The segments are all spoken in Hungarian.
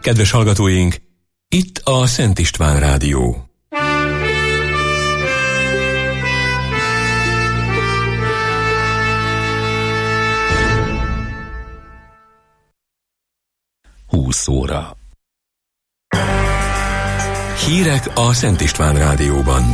Kedves hallgatóink, itt a Szent István Rádió. Óra. Hírek a Szent István Rádióban.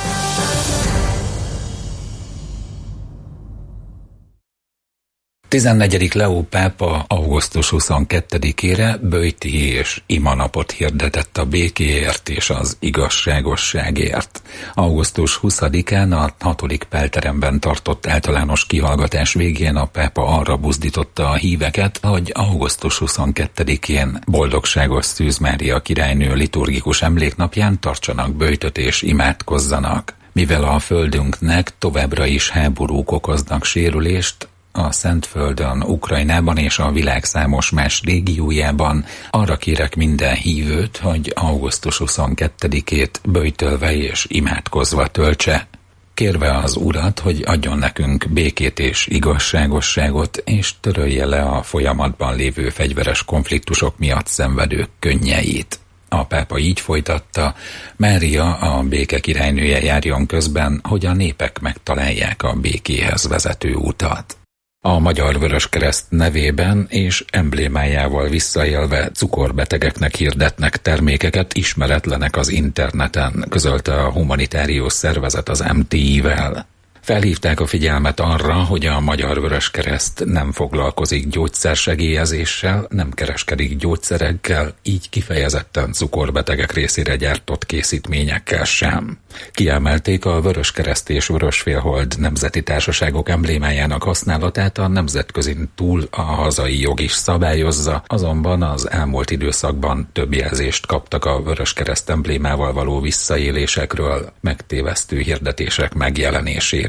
Tizennegyedik Leó pápa augusztus 22-ére böjti és imanapot hirdetett a békéért és az igazságosságért. Augusztus 20-án a 6. Pálteremben tartott általános kihallgatás végén a pápa arra buzdította a híveket, hogy augusztus 22-én Boldogságos Szűz Mária királynő liturgikus emléknapján tartsanak böjtöt és imádkozzanak. Mivel a földünknek továbbra is háborúk okoznak sérülést, a Szentföldön, Ukrajnában és a világ számos más régiójában, arra kérek minden hívőt, hogy augusztus 22-ét böjtölve és imádkozva töltse, kérve az Urat, hogy adjon nekünk békét és igazságosságot, és törölje le a folyamatban lévő fegyveres konfliktusok miatt szenvedők könnyeit. A pápa így folytatta: Mária, a béke királynője járjon közben, hogy a népek megtalálják a békéhez vezető utat. A Magyar Vöröskereszt nevében és emblémájával visszaélve cukorbetegeknek hirdetnek termékeket ismeretlenek az interneten, közölte a humanitárius szervezet az MTI-vel. Felhívták a figyelmet arra, hogy a Magyar Vöröskereszt nem foglalkozik gyógyszersegélyezéssel, nem kereskedik gyógyszerekkel, így kifejezetten cukorbetegek részére gyártott készítményekkel sem. Kiemelték, a Vöröskereszt és Vörösfélhold nemzeti társaságok emblémájának használatát a nemzetközin túl a hazai jog is szabályozza, azonban az elmúlt időszakban több jelzést kaptak a Vöröskereszt emblémával való visszaélésekről, megtévesztő hirdetések megjelenéséről.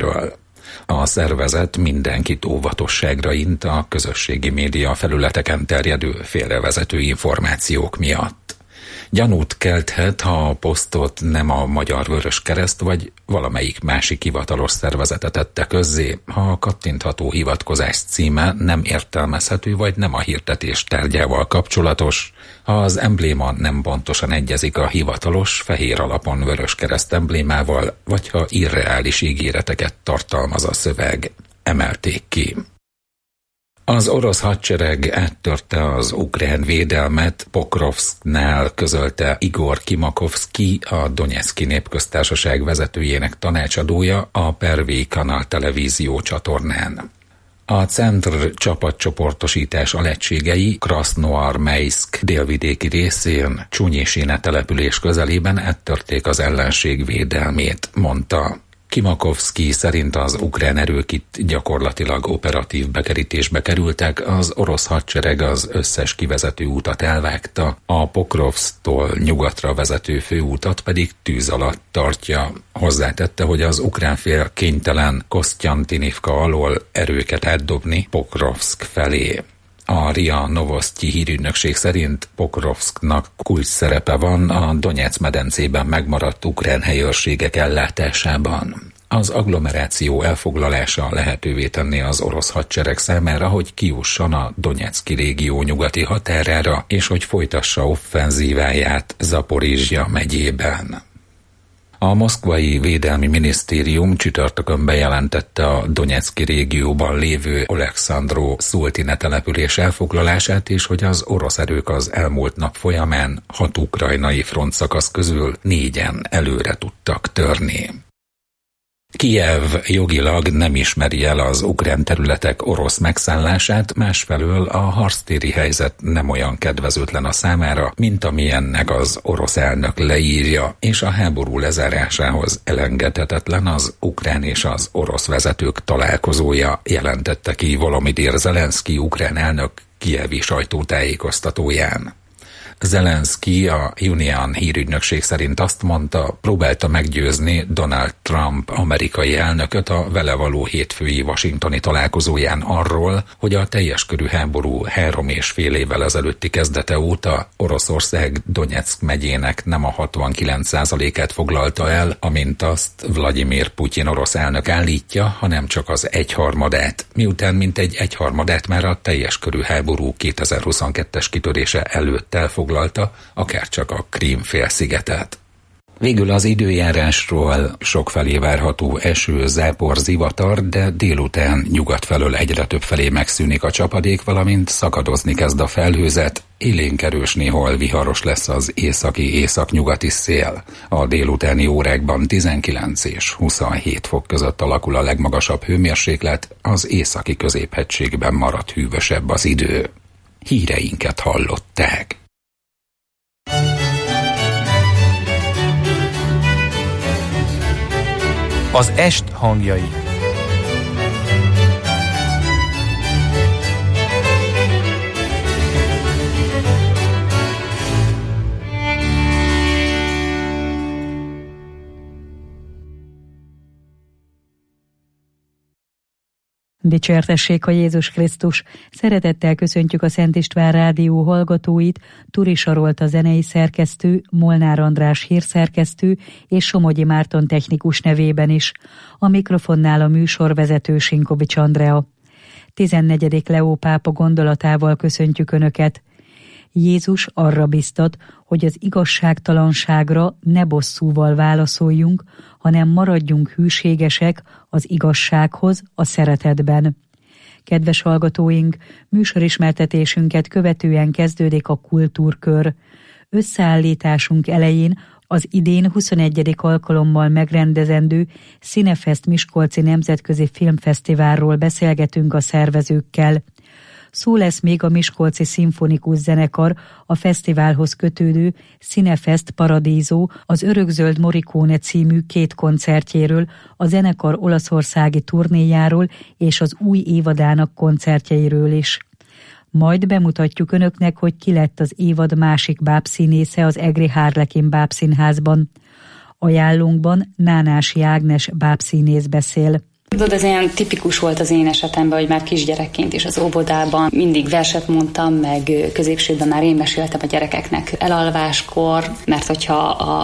A szervezet mindenkit óvatosságra int a közösségi média felületeken terjedő félrevezető információk miatt. Gyanút kelthet, ha a posztot nem a Magyar Vöröskereszt vagy valamelyik másik hivatalos szervezete tette közzé, ha a kattintható hivatkozás címe nem értelmezhető vagy nem a hirdetés tárgyával kapcsolatos, ha az embléma nem pontosan egyezik a hivatalos, fehér alapon Vöröskereszt emblémával, vagy ha irreális ígéreteket tartalmaz a szöveg, emelték ki. Az orosz hadsereg áttörte az ukrán védelmet Pokrovszknál, közölte Igor Kimakovszky, a Donetszki Népköztársaság vezetőjének tanácsadója a Pervei Kanal televízió csatornán. A Centr csapatcsoportosítás alegységei Krasznoarmejszk délvidéki részén, Csunyisine település közelében áttörték az ellenség védelmét, mondta. Kimakovszky szerint az ukrán erők itt gyakorlatilag operatív bekerítésbe kerültek, az orosz hadsereg az összes kivezető utat elvágta, a Pokrovszktól nyugatra vezető főútat pedig tűz alatt tartja. Hozzátette, hogy az ukrán fél kénytelen Kosztyantinivka alól erőket átdobni Pokrovszk felé. A RIA Novosztyi hírügynökség szerint Pokrovszknak kulcs szerepe van a Donyeck medencében megmaradt ukrán helyőrségek ellátásában. Az agglomeráció elfoglalása lehetővé tenné az orosz hadsereg számára, hogy kijusson a Donyecky régió nyugati határára, és hogy folytassa offenzíváját Zaporizsja megyében. A moszkvai védelmi minisztérium csütörtökön bejelentette a Donyecky régióban lévő Olekszandró Szultine település elfoglalását, és hogy az orosz erők az elmúlt nap folyamán 6 ukrajnai frontszakasz közül 4-en előre tudtak törni. Kijev jogilag nem ismeri el az ukrán területek orosz megszállását, másfelől a harctéri helyzet nem olyan kedvezőtlen a számára, mint amilyennek az orosz elnök leírja, és a háború lezárásához elengedhetetlen az ukrán és az orosz vezetők találkozója, jelentette ki Volodymyr Zelenszky ukrán elnök kijevi sajtótájékoztatóján. Zelenszky a Union hírügynökség szerint azt mondta, próbálta meggyőzni Donald Trump amerikai elnököt a vele való hétfői washingtoni találkozóján arról, hogy a teljes körű háború 3,5 évvel ezelőtti kezdete óta Oroszország Donyeck megyének nem a 69%-át foglalta el, amint azt Vladimir Putyin orosz elnök állítja, hanem csak az 1/3, miután mintegy 1/3 már a teljes körű háború 2022-es kitörése előtt elfoglalta akár csak a Krím-félszigetet. Végül az időjárásról sokfelé várható eső, zápor, zivatar, de délután nyugat felől egyre több felé megszűnik a csapadék, valamint szakadozni kezd a felhőzet, élénk erős, néhol viharos lesz az északi-északnyugati szél. A délutáni órákban 19 és 27 fok között alakul a legmagasabb hőmérséklet, az északi középhegységben marad hűvösebb az idő. Híreinket hallották. Az est hangjai. Dicsértessék a Jézus Krisztus! Szeretettel köszöntjük a Szent István Rádió hallgatóit, Turi Sarolt a zenei szerkesztő, Molnár András hírszerkesztő és Somogyi Márton technikus nevében is. A mikrofonnál a műsorvezető Sinkovics Andrea. 14. Leó pápa gondolatával köszöntjük Önöket. Jézus arra biztat, hogy az igazságtalanságra ne bosszúval válaszoljunk, hanem maradjunk hűségesek az igazsághoz, a szeretetben. Kedves hallgatóink, műsorismertetésünket követően kezdődik a kultúrkör. Összeállításunk elején az idén 21. alkalommal megrendezendő Cinefest Miskolci Nemzetközi Filmfesztiválról beszélgetünk a szervezőkkel. Szó lesz még a Miskolci Szimfonikus Zenekar a fesztiválhoz kötődő Cinefest Paradiso, az Örökzöld Morricone című 2 koncertjéről, a zenekar olaszországi turnéjáról és az új évadának koncertjeiről is. Majd bemutatjuk Önöknek, hogy ki lett az évad másik bábszínésze az egri Harlekin bábszínházban. Ajánlónkban Nánási Ágnes bábszínész beszél. Tudod, ez olyan tipikus volt az én esetemben, hogy már kisgyerekként is az óvodában mindig verset mondtam, meg középsőben már én meséltem a gyerekeknek elalváskor, mert hogyha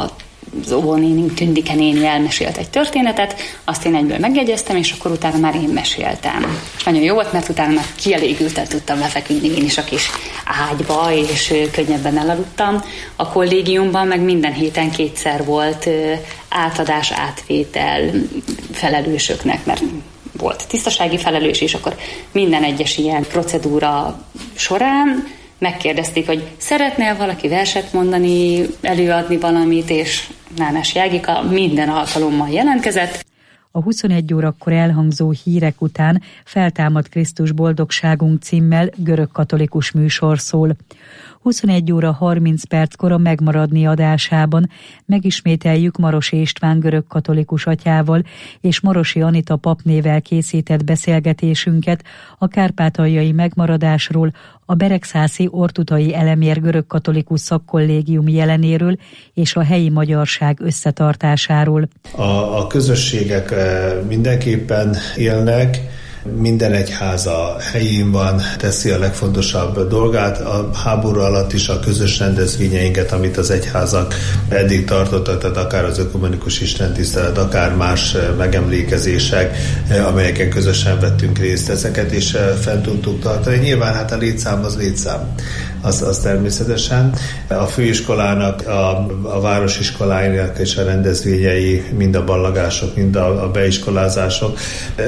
az óvónénink Tündike néni elmesélt egy történetet, azt én egyből megjegyeztem, és akkor utána már én meséltem. És nagyon jó volt, mert utána már kielégülten tudtam lefeküdni én is a kis ágyba, és könnyebben elaludtam. A kollégiumban meg minden héten 2-szer volt átadás, átvétel felelősöknek, mert volt tisztasági felelős, és akkor minden egyes ilyen procedúra során megkérdezték, hogy szeretnél valaki verset mondani, előadni valamit, és Nánási Ágika minden alkalommal jelentkezett. A 21 órakor elhangzó hírek után Feltámad Krisztus boldogságunk címmel görögkatolikus műsor szól. 21 óra 30 perckor a Megmaradni adásában megismételjük Marosi István görögkatolikus atyával és Marosi Anita papnével készített beszélgetésünket a kárpátaljai megmaradásról, a Beregszászi Ortutai Elemér görögkatolikus szakkollégium jelenéről és a helyi magyarság összetartásáról. A közösségek mindenképpen élnek, minden egyháza helyén van, teszi a legfontosabb dolgát. A háború alatt is a közös rendezvényeinket, amit az egyházak eddig tartottak, tehát akár az ökumenikus istentisztelet, akár más megemlékezések, amelyeken közösen vettünk részt, ezeket is fent tudtuk tartani. Nyilván hát a létszám az létszám. Az természetesen. A főiskolának, a városiskoláinak és a rendezvényei, mind a ballagások, mind a beiskolázások,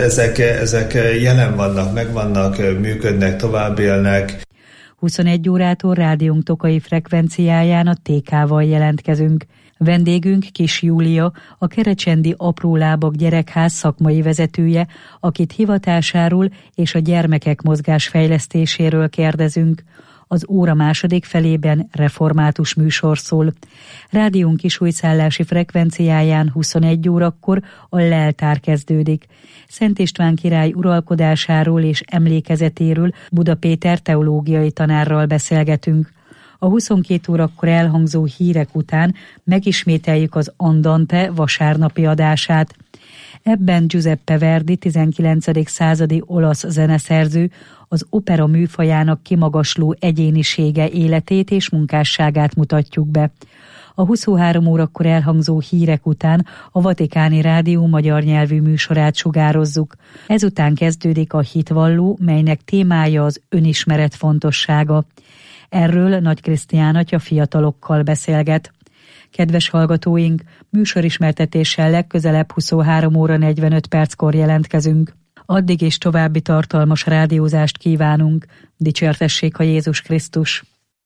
ezek jelen vannak, megvannak, működnek, tovább élnek. 21 órától rádiónk tokai frekvenciáján a TK-val jelentkezünk. Vendégünk Kis Júlia, a Kerecsendi Apró Lábak Gyerekház szakmai vezetője, akit hivatásáról és a gyermekek mozgásfejlesztéséről kérdezünk. Az óra második felében református műsor szól. Rádiónk kisújszállási frekvenciáján 21 órakor a leltár kezdődik. Szent István király uralkodásáról és emlékezetéről Buda Péter teológiai tanárral beszélgetünk. A 22 órakor elhangzó hírek után megismételjük az Andante vasárnapi adását. Ebben Giuseppe Verdi 19. századi olasz zeneszerző az opera műfajának kimagasló egyénisége életét és munkásságát mutatjuk be. A 23 órakor elhangzó hírek után a Vatikáni Rádió magyar nyelvű műsorát sugározzuk. Ezután kezdődik a Hitvalló, melynek témája az önismeret fontossága. Erről Nagy Krisztián atya fiatalokkal beszélget. Kedves hallgatóink, műsorismertetéssel legközelebb 23 óra 45 perckor jelentkezünk. Addig is további tartalmas rádiózást kívánunk. Dicsértessék a Jézus Krisztus!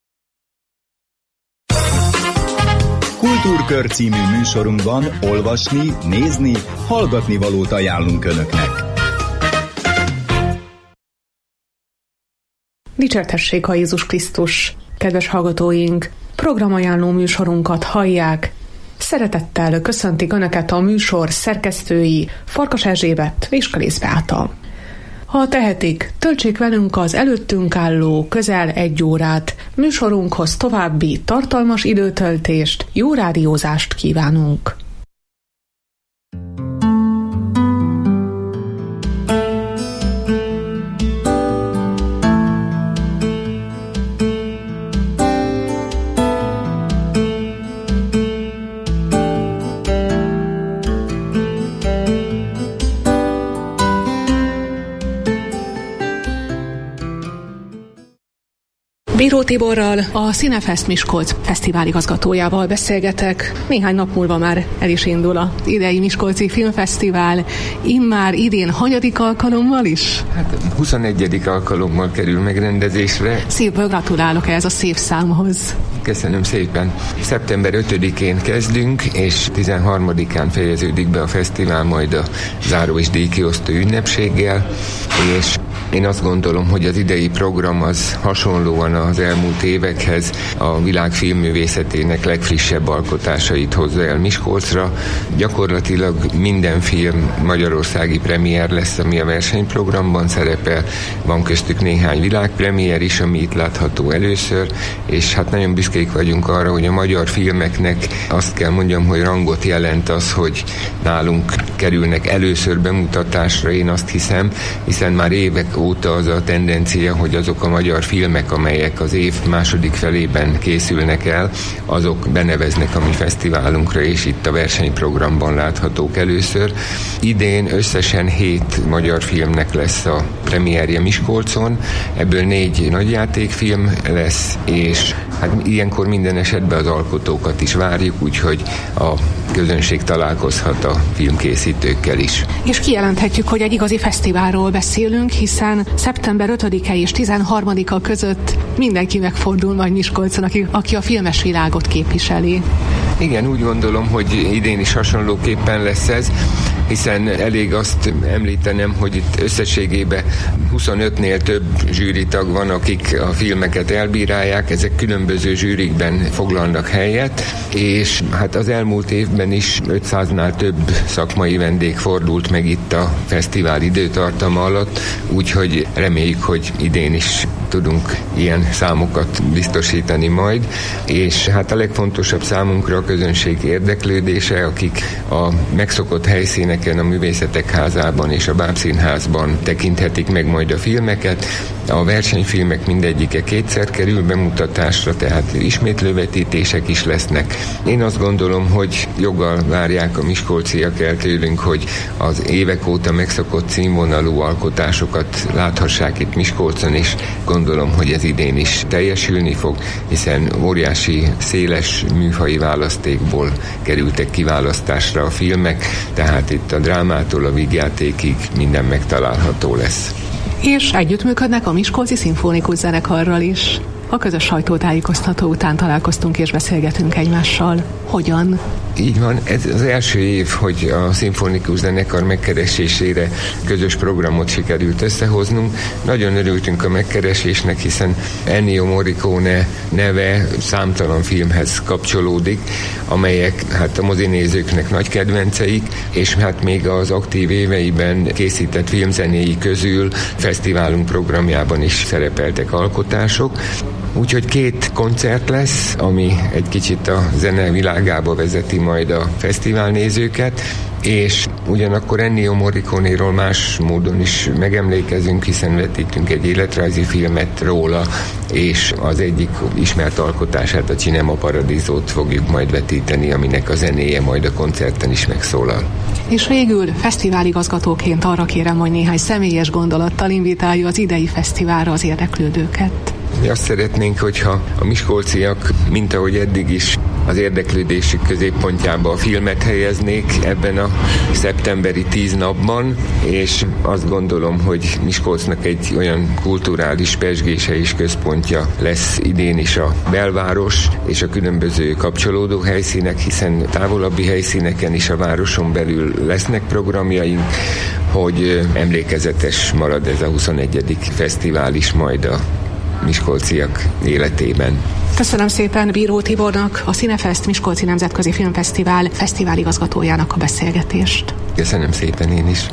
Kultúrkör című műsorunkban olvasni, nézni, hallgatni valót ajánlunk Önöknek. Dicsértessék a Jézus Krisztus! Kedves hallgatóink, programajánló műsorunkat hallják. Szeretettel köszöntik Önöket a műsor szerkesztői Farkas Erzsébet és Kalész Beáta. Ha tehetik, töltsék velünk az előttünk álló közel 1 órát. Műsorunkhoz további tartalmas időtöltést, jó rádiózást kívánunk! Bíró Tiborral, a Cinefest Miskolc fesztivál igazgatójával beszélgetek. Néhány nap múlva már el is indul az idei Miskolci Filmfesztivál. Immár idén hanyadik alkalommal is? Hát 21. alkalommal kerül megrendezésre. Szívből gratulálok ehhez a szép számhoz. Köszönöm szépen. Szeptember 5-én kezdünk, és 13-án fejeződik be a fesztivál, majd a záró és díjkiosztó ünnepséggel, és én azt gondolom, hogy az idei program az hasonlóan az elmúlt évekhez a világ filmművészetének legfrissebb alkotásait hozza el Miskolcra. Gyakorlatilag minden film magyarországi premier lesz, ami a versenyprogramban szerepel. Van köztük néhány világpremier is, ami itt látható először, és hát nagyon büszkék vagyunk arra, hogy a magyar filmeknek azt kell mondjam, hogy rangot jelent az, hogy nálunk kerülnek először bemutatásra, én azt hiszem, hiszen már évek óta az a tendencia, hogy azok a magyar filmek, amelyek az év második felében készülnek el, azok beneveznek a mi fesztiválunkra, és itt a versenyprogramban láthatók először. Idén összesen 7 magyar filmnek lesz a premierje Miskolcon, ebből 4 nagyjátékfilm lesz, és hát ilyenkor minden esetben az alkotókat is várjuk, úgyhogy a közönség találkozhat a filmkészítőkkel is. És kijelenthetjük, hogy egy igazi fesztiválról beszélünk, hiszen szeptember 5-e és 13-a között mindenki megfordul majd Miskolcon, aki a filmes világot képviseli. Igen, úgy gondolom, hogy idén is hasonlóképpen lesz ez, hiszen elég azt említenem, hogy itt összességében 25-nél több zsűritag van, akik a filmeket elbírálják, ezek különböző zsűrikben foglalnak helyet, és hát az elmúlt évben is 500-nál több szakmai vendég fordult meg itt a fesztivál időtartama alatt, úgyhogy reméljük, hogy idén is tudunk ilyen számokat biztosítani majd, és hát a legfontosabb számunkra a közönség érdeklődése, akik a megszokott helyszíneken, a Művészetek Házában és a Bábszínházban tekinthetik meg majd a filmeket. A versenyfilmek mindegyike 2-szer kerül bemutatásra, tehát ismétlővetítések is lesznek. Én azt gondolom, hogy joggal várják a miskolciak el tőlünk, hogy az évek óta megszokott színvonalú alkotásokat láthassák itt Miskolcon, és gondolom, hogy ez idén is teljesülni fog, hiszen óriási, széles műfaji választékból kerültek kiválasztásra a filmek, tehát itt a drámától a vígjátékig minden megtalálható lesz. És együttműködnek a Miskolci Szimfonikus Zenekarral is. A közös sajtótájékoztató után találkoztunk és beszélgetünk egymással. Hogyan? Így van, ez az első év, hogy a szimfonikus zenekar megkeresésére közös programot sikerült összehoznunk. Nagyon örültünk a megkeresésnek, hiszen Ennio Morricone neve számtalan filmhez kapcsolódik, amelyek hát a mozinézőknek nagy kedvenceik, és hát még az aktív éveiben készített filmzenéi közül fesztiválunk programjában is szerepeltek alkotások. Úgyhogy 2 koncert lesz, ami egy kicsit a zene világába vezeti majd a fesztivál nézőket, és ugyanakkor Ennio Morricone-ról más módon is megemlékezünk, hiszen vetítünk egy életrajzi filmet róla, és az egyik ismert alkotását, a Cinema Paradiso-t fogjuk majd vetíteni, aminek a zenéje majd a koncerten is megszólal. És végül fesztiváligazgatóként arra kérem, hogy néhány személyes gondolattal invitálja az idei fesztiválra az érdeklődőket. Mi azt szeretnénk, hogyha a miskolciak, mint ahogy eddig is, az érdeklődésük középpontjába a filmet helyeznék ebben a szeptemberi 10 napban, és azt gondolom, hogy Miskolcnak egy olyan kulturális pezsgése és központja lesz idén is a belváros és a különböző kapcsolódó helyszínek, hiszen távolabbi helyszíneken is a városon belül lesznek programjaink, hogy emlékezetes marad ez a 21. fesztivál is majd a miskolciak életében. Köszönöm szépen Bíró Tibornak, a Cinefest Miskolci Nemzetközi Filmfesztivál fesztiváligazgatójának a beszélgetést. Köszönöm szépen én is.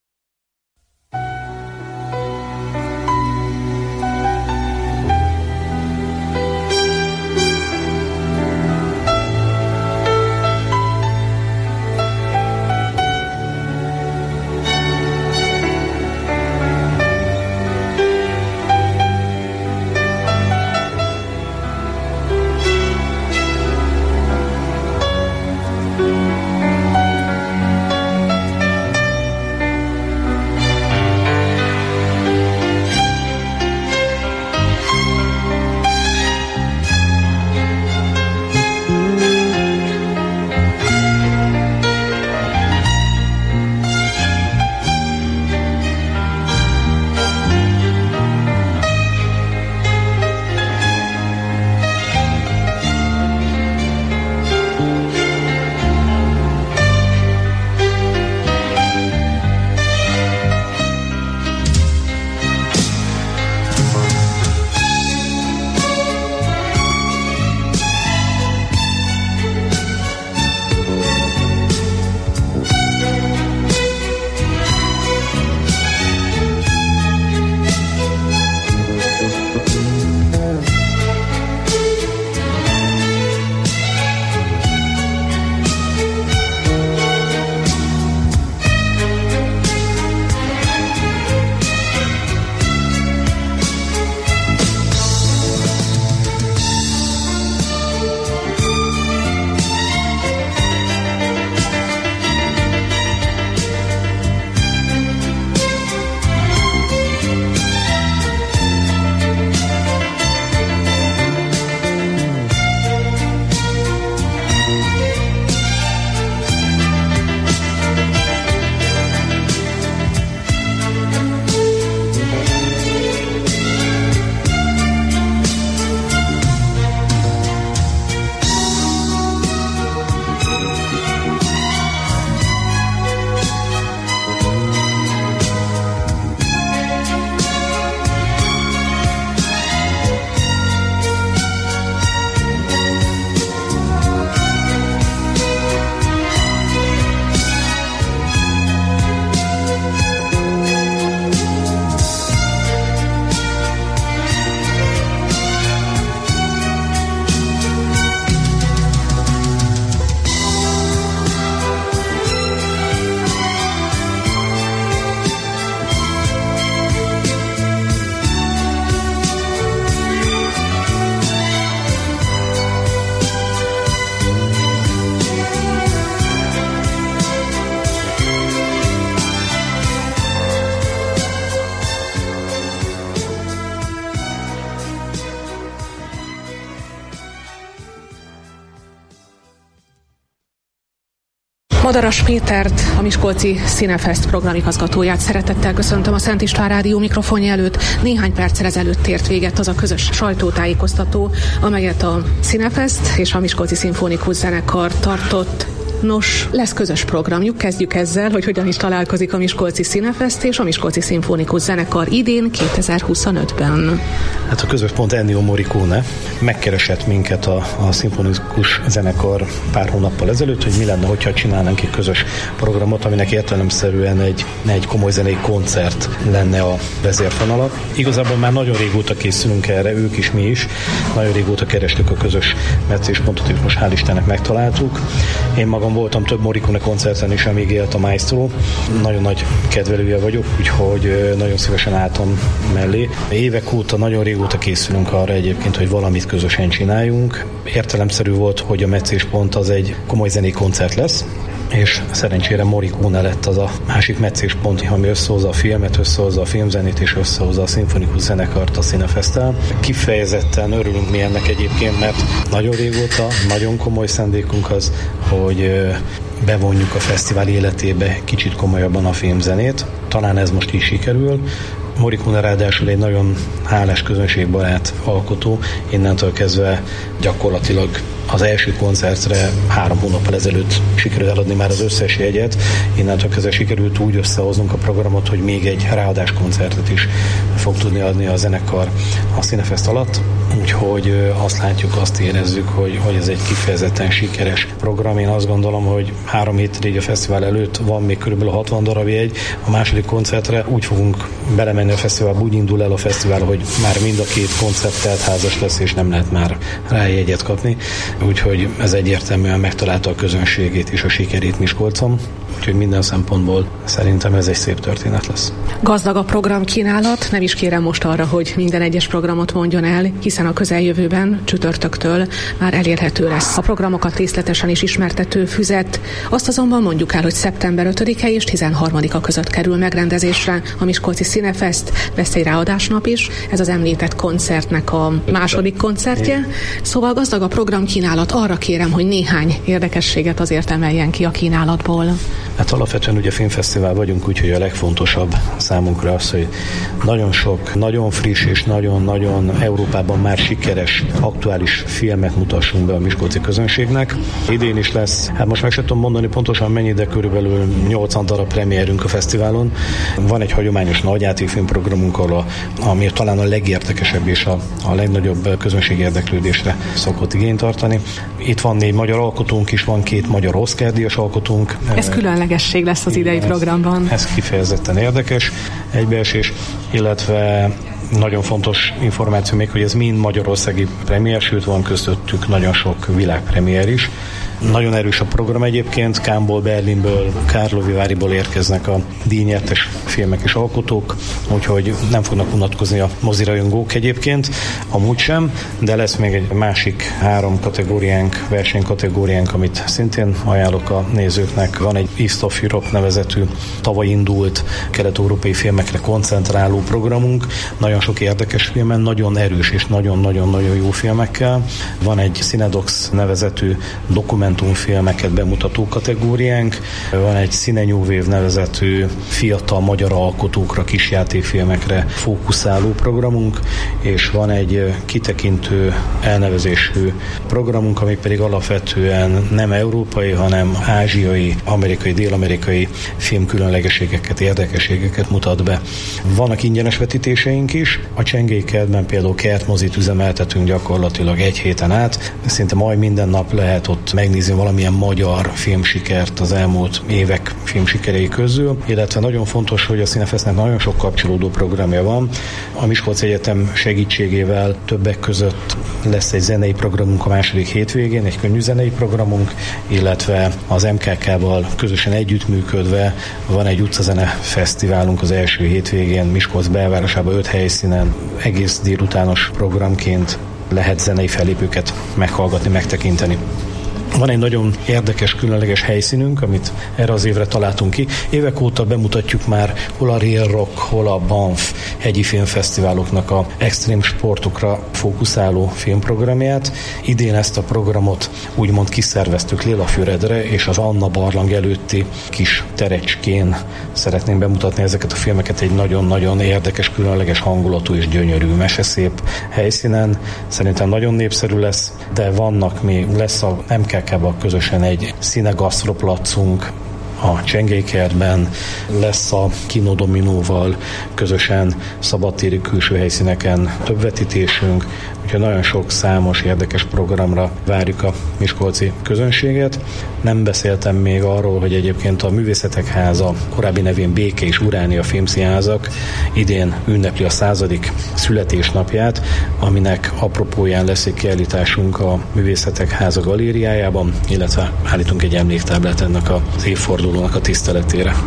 Madaras Pétert, a Miskolci Cinefest programigazgatóját szeretettel köszöntöm a Szent István Rádió mikrofonja előtt. Néhány perccel ezelőtt ért véget az a közös sajtótájékoztató, amelyet a Cinefest és a Miskolci Szimfonikus Zenekar tartott. Nos, lesz közös programjuk, kezdjük ezzel, hogy hogyan is találkozik a Miskolci Cinefest és a Miskolci Szimfonikus Zenekar idén 2025-ben. Hát a közös pont Ennio Morricone megkeresett minket a Szimfonikus Zenekar pár hónappal ezelőtt, hogy mi lenne, hogyha csinálnánk egy közös programot, aminek értelemszerűen egy komoly zenei koncert lenne a vezérfonala. Igazából már nagyon régóta készülünk erre, ők is, mi is. Nagyon régóta kerestük a közös meccéspontot, és most hál' Istennek megtaláltuk. Én magam voltam több Morricone koncerten is, amíg élt a maestro. Nagyon nagy kedvelője vagyok, úgyhogy nagyon szívesen álltam mellé. Évek óta, nagyon régóta készülünk arra egyébként, hogy valamit közösen csináljunk. Értelemszerű volt, hogy a meccéspont az egy komoly zenei koncert lesz. és szerencsére Morricone lett az a másik meccéspont, ami összehozza a filmet, összehozza a filmzenét, és összehozza a szimfonikus zenekart a Cinefesttel. Kifejezetten örülünk mi ennek egyébként, mert nagyon régóta, nagyon komoly szándékunk az, hogy bevonjuk a fesztivál életébe kicsit komolyabban a filmzenét. Talán ez most is sikerül. Morricone ráadásul egy nagyon hálás közönségbarát alkotó, innentől kezdve gyakorlatilag az első koncertre 3 hónappal ezelőtt sikerült eladni már az összes jegyet, innentől kezdve sikerült úgy összehoznunk a programot, hogy még egy ráadás koncertet is fog tudni adni a zenekar a Cinefest alatt, úgyhogy azt látjuk, azt érezzük, hogy ez egy kifejezetten sikeres program. Én azt gondolom, hogy 3 héttel így a fesztivál előtt van még kb. 60 darab jegy, a második koncertre úgy fogunk belemenni a fesztiválba, úgy indul el a fesztivál, hogy már mind a 2 koncert teltházas lesz, és nem lehet már rá jegyet kapni. Úgyhogy ez egyértelműen megtalálta a közönségét és a sikerét Miskolcon. Úgyhogy minden szempontból szerintem ez egy szép történet lesz. Gazdag a programkínálat, nem is kérem most arra, hogy minden egyes programot mondjon el, hiszen a közeljövőben csütörtöktől már elérhető lesz a programokat részletesen is ismertető füzet. Azt azonban mondjuk el, hogy szeptember 5-e és 13-a között kerül megrendezésre a Miskolci Cinefest, lesz egy ráadásnap is, ez az említett koncertnek a második koncertje. Szóval gazdag a programkínálat, arra kérem, hogy néhány érdekességet azért emeljen ki a kínálatból. Hát alapvetően ugye filmfesztivál vagyunk, úgyhogy a legfontosabb számunkra az, hogy nagyon sok, nagyon friss és nagyon-nagyon Európában már sikeres, aktuális filmet mutassunk be a miskolci közönségnek. Idén is lesz, hát most meg sem tudom mondani pontosan mennyi, de körülbelül 80 darab premierünk a fesztiválon. Van egy hagyományos nagy játékfilmprogramunk, ami talán a legérdekesebb és a legnagyobb közönség érdeklődésre szokott igényt tartani. Itt van 4 magyar alkotónk is, van 2 magyar Oscar-díjas alkotónk. Ez különlegesség lesz az idei programban. Ez kifejezetten érdekes egybeesés, illetve nagyon fontos információ még, hogy ez mind magyarországi premier, sőt van közöttük nagyon sok világpremier is. Nagyon erős a program egyébként, Cannesból, Berlinből, Karlovy-Váryból érkeznek a díjnyertes filmek és alkotók, úgyhogy nem fognak unatkozni a mozirajongók egyébként, amúgy sem, de lesz még egy másik 3 kategóriánk, versenykategóriánk, amit szintén ajánlok a nézőknek. Van egy East of Europe nevezetű, tavaly indult kelet-európai filmekre koncentráló programunk, nagyon sok érdekes filmen, nagyon erős és nagyon-nagyon jó filmekkel. Van egy Cinedox nevezetű dokumentumfilmeket bemutató kategóriánk, van egy Cine New Wave nevezetű fiatal magyar alkotókra, kisjátékfilmekre fókuszáló programunk, és van egy kitekintő elnevezésű programunk, ami pedig alapvetően nem európai, hanem ázsiai, amerikai, dél-amerikai filmkülönlegességeket, érdekességeket mutat be. Vannak ingyenes vetítéseink is, a Csengei Kertben például kertmozit üzemeltetünk gyakorlatilag egy héten át, szinte majd minden nap lehet ott megnézni valamilyen magyar filmsikert az elmúlt évek filmsikerei közül, illetve nagyon fontos, hogy a Cinefestnek nagyon sok kapcsolódó programja van. A Miskolci Egyetem segítségével többek között lesz egy zenei programunk a második hétvégén, egy könnyű zenei programunk, illetve az MKK-val közösen együttműködve van egy utcazene fesztiválunk az első hétvégén Miskolc belvárosában 5 helyszínen, egész délutános programként lehet zenei fellépőket meghallgatni, megtekinteni. Van egy nagyon érdekes, különleges helyszínünk, amit erre az évre találtunk ki. Évek óta bemutatjuk már hol a Real Rock, hol a Banff hegyi filmfesztiváloknak a extrém sportokra fókuszáló filmprogramját. Idén ezt a programot úgymond kiszerveztük Lilafüredre, és az Anna barlang előtti kis terecskén szeretném bemutatni ezeket a filmeket egy nagyon-nagyon érdekes, különleges hangulatú és gyönyörű, meseszép helyszínen. Szerintem nagyon népszerű lesz, de vannak még, lesz a MKK-ban közösen egy színegasztroplacunk a Csengei Kertben, lesz a Kino Dominóval közösen szabadtéri külső helyszíneken több vetítésünk, úgyhogy nagyon sok számos érdekes programra várjuk a miskolci közönséget. Nem beszéltem még arról, hogy egyébként a Művészetek Háza, korábbi nevén Béke és Uránia filmszínházak idén ünnepli a 100. születésnapját, aminek apropóján lesz egy kiállításunk a Művészetek Háza galériájában, illetve állítunk egy emléktáblát ennek az évfordulónak a tiszteletére.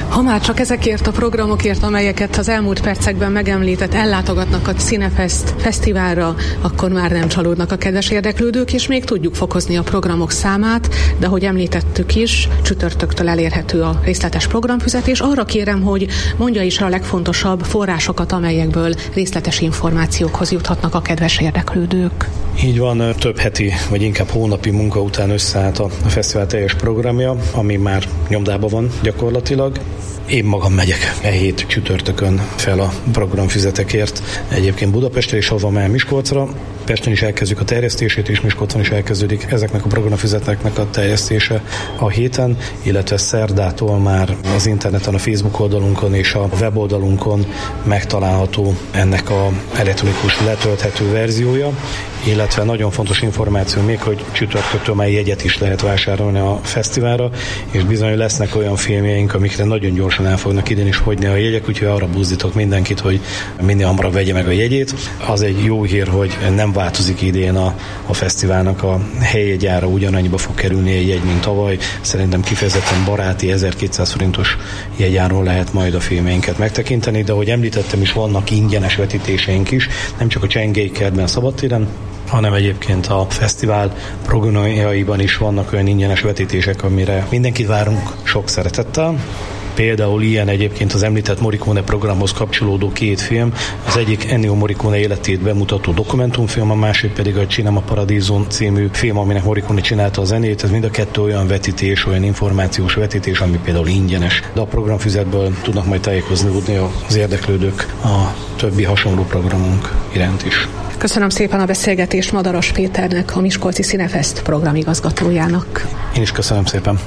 Ha már csak ezekért a programokért, amelyeket az elmúlt percekben megemlített, ellátogatnak a Cinefest fesztiválra, akkor már nem csalódnak a kedves érdeklődők, és még tudjuk fokozni a programok számát, de ahogy említettük is, csütörtöktől elérhető a részletes programfüzet, és arra kérem, hogy mondja is a legfontosabb forrásokat, amelyekből részletes információkhoz juthatnak a kedves érdeklődők. Így van, több heti, vagy inkább hónapi munka után összeállt a fesztivál teljes programja, ami már nyomdában van gyakorlatilag. Én magam megyek hét csütörtökön fel a programfüzetekért. Egyébként Budapestre és hova már Miskolcra. Pesten is elkezdjük a terjesztését, és Miskolcon is elkezdődik ezeknek a programfüzeteknek a terjesztése a héten, illetve szerdától már az interneten, a Facebook oldalunkon és a weboldalunkon megtalálható ennek a elektronikus letölthető verziója, illetve nagyon fontos információ még, hogy csütörtöktől már jegyet is lehet vásárolni a fesztiválra, és bizony lesznek olyan filmjeink, amikre nagyon gyorsan el fognak idén is fogyni a jegyek, úgyhogy arra buzdítok mindenkit, hogy minél hamarabb vegye meg a jegyét. Az egy jó hír, hogy nem változik idén a fesztiválnak a helyjegyára, ugyanannyiba fog kerülni egy jegy, mint tavaly. Szerintem kifejezetten baráti 1200 forintos jegyáról lehet majd a filmjeinket megtekinteni, de ahogy említettem is, vannak ingyenes vetítéseink is, nem csak a Csengéi Kertben szabadtéren, hanem egyébként a fesztivál programjaiban is vannak olyan ingyenes vetítések, amire mindenkit várunk sok szeretettel. Például ilyen egyébként az említett Morricone programhoz kapcsolódó két film, az egyik Ennio Morricone életét bemutató dokumentumfilm, a másik pedig a Cinema Paradiso című film, aminek Morricone csinálta a zenét. Ez mind a kettő olyan vetítés, olyan információs vetítés, ami például ingyenes. De a programfüzetből tudnak majd tájékozódni az érdeklődők a többi hasonló programunk iránt is. Köszönöm szépen a beszélgetést Madaras Péternek, a Miskolci Cinefest programigazgatójának. Én is köszönöm szépen.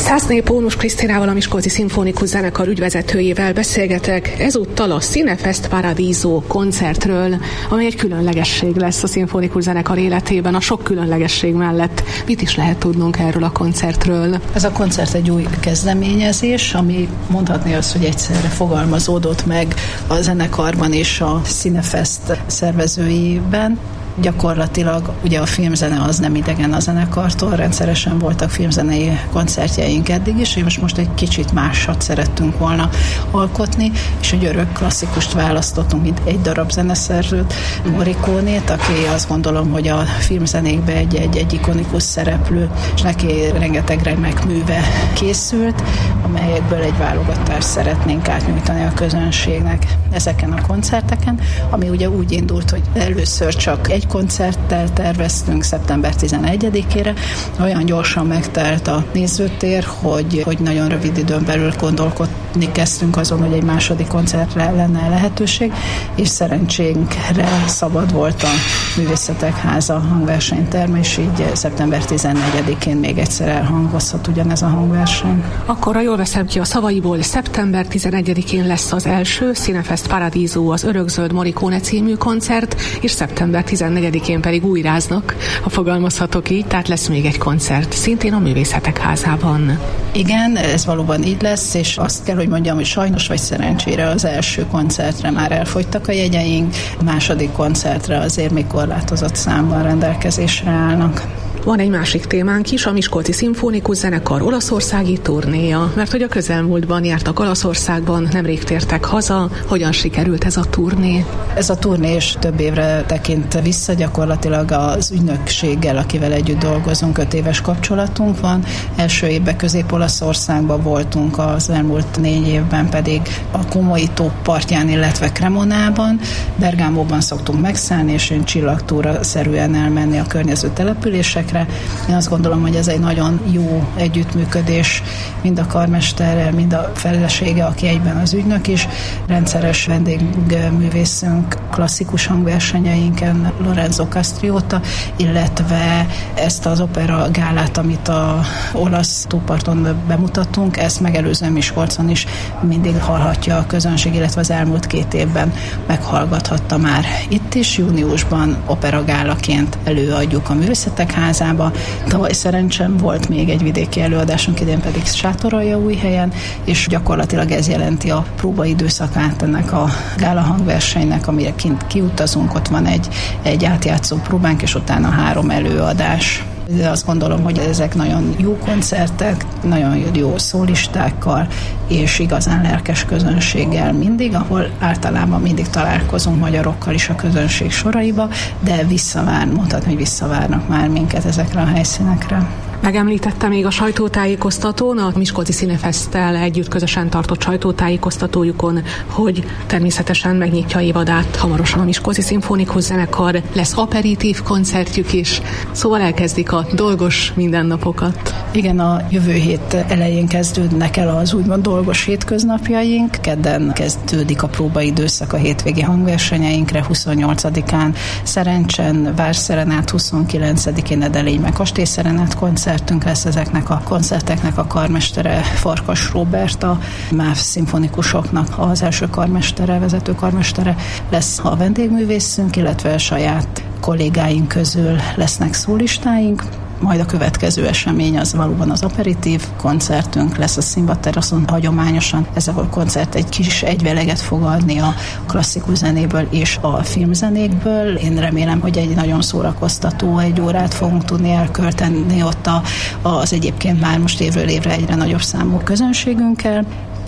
Szászné Pónus Krisztinával, a Miskolci Szimfonikus Zenekar ügyvezetőjével beszélgetek ezúttal a Cinefest Paradiso koncertről, amely egy különlegesség lesz a szimfonikus zenekar életében, a sok különlegesség mellett. Mit is lehet tudnunk erről a koncertről? Ez a koncert egy új kezdeményezés, ami mondhatni azt, hogy egyszerre fogalmazódott meg a zenekarban és a Cinefest szervezőiben. Gyakorlatilag ugye a filmzene az nem idegen a zenekartól, rendszeresen voltak filmzenei koncertjeink eddig is, és most egy kicsit másat szerettünk volna alkotni, és egy örök klasszikust választottunk, mint egy darab zeneszerzőt, Morricónét, aki azt gondolom, hogy a filmzenékben egy ikonikus szereplő, és neki rengeteg remek műve készült, amelyekből egy válogatást szeretnénk átnyújtani a közönségnek ezeken a koncerteken, ami ugye úgy indult, hogy először csak egy koncerttel terveztünk szeptember 11-ére. Olyan gyorsan megtelt a nézőtér, hogy nagyon rövid időn belül gondolkodni kezdtünk azon, hogy egy második koncertre lenne lehetőség, és szerencsénkre szabad volt a Művészetek Háza hangversenyterme, és így szeptember 14-én még egyszer elhangozhat ugyanez a hangverseny. Akkor, ha jól veszem ki a szavaiból, szeptember 11-én lesz az első Cinefest Paradiso, az Örökzöld Morricone című koncert, és szeptember 14-én pedig újráznak, ha fogalmazhatok így, tehát lesz még egy koncert, szintén a Művészetek Házában. Igen, ez valóban így lesz, és azt kell, hogy mondjam, hogy sajnos vagy szerencsére az első koncertre már elfogytak a jegyeink, a második koncertre azért még korlátozott számban rendelkezésre állnak. Van egy másik témánk is, a Miskolci Szimfonikus Zenekar olaszországi turnéja, mert hogy a közelmúltban jártak Olaszországban, nemrég tértek haza. Hogyan sikerült ez a turné? Ez a turné is több évre tekint vissza, gyakorlatilag az ügynökséggel, akivel együtt dolgozunk, 5 éves kapcsolatunk van. Első évben Közép-Olaszországban voltunk, az elmúlt 4 évben pedig a Komoi tó partján, illetve Cremonában. Bergámóban szoktunk megszállni, és csillagtúra-szerűen elmenni a környező településekre. Én azt gondolom, hogy ez egy nagyon jó együttműködés, mind a karmesterrel, mind a felesége, aki egyben az ügynök is. Rendszeres vendégművészünk klasszikus hangversenyeinken, Lorenzo Castriota, illetve ezt az opera gálát, amit a olasz tóparton bemutattunk, ezt megelőzően Miskolcon is mindig hallhatja a közönség, illetve az elmúlt 2 évben meghallgathatta már itt is. Júniusban operagálaként előadjuk a Művészetek Házába. Tavaly szerencsém volt még egy vidéki előadásunk, idén pedig Sátoraljaújhelyen, és gyakorlatilag ez jelenti a próbaidőszakát ennek a gála hangversenynek, amire kint kiutazunk, ott van egy átjátszó próbánk, és utána 3 előadás. De azt gondolom, hogy ezek nagyon jó koncertek, nagyon jó szólistákkal, és igazán lelkes közönséggel mindig, ahol általában mindig találkozunk magyarokkal is a közönség soraiba, de mondhatni, hogy visszavárnak már minket ezekre a helyszínekre. Megemlítette még a sajtótájékoztatón, a Miskolci Cinefesttel együtt közösen tartott sajtótájékoztatójukon, hogy természetesen megnyitja évadát hamarosan a Miskolci Szimfonikus Zenekar, lesz aperitív koncertjük is, szóval elkezdik a dolgos mindennapokat. Igen, a jövő hét elején kezdődnek el az úgymond dolgos hétköznapjaink, kedden kezdődik a próbaidőszak a hétvégi hangversenyeinkre, 28-án Szerencsen várszerenát, 29-én Edelény meg kastélyszerenát koncertünk lesz, ezeknek a koncerteknek a karmestere Farkas Róbert, a MÁV szimfonikusoknak az első karmestere, vezető karmestere lesz a vendégművészünk, illetve saját kollégáink közül lesznek szólistáink. Majd a következő esemény az valóban az aperitív koncertünk lesz a színpadteraszon. Hagyományosan ez a koncert egy kis egyveleget fog adni a klasszikus zenéből és a filmzenékből. Én remélem, hogy egy nagyon szórakoztató 1 órát fogunk tudni elkölteni ott az egyébként már most évről évre egyre nagyobb számú közönségünkkel,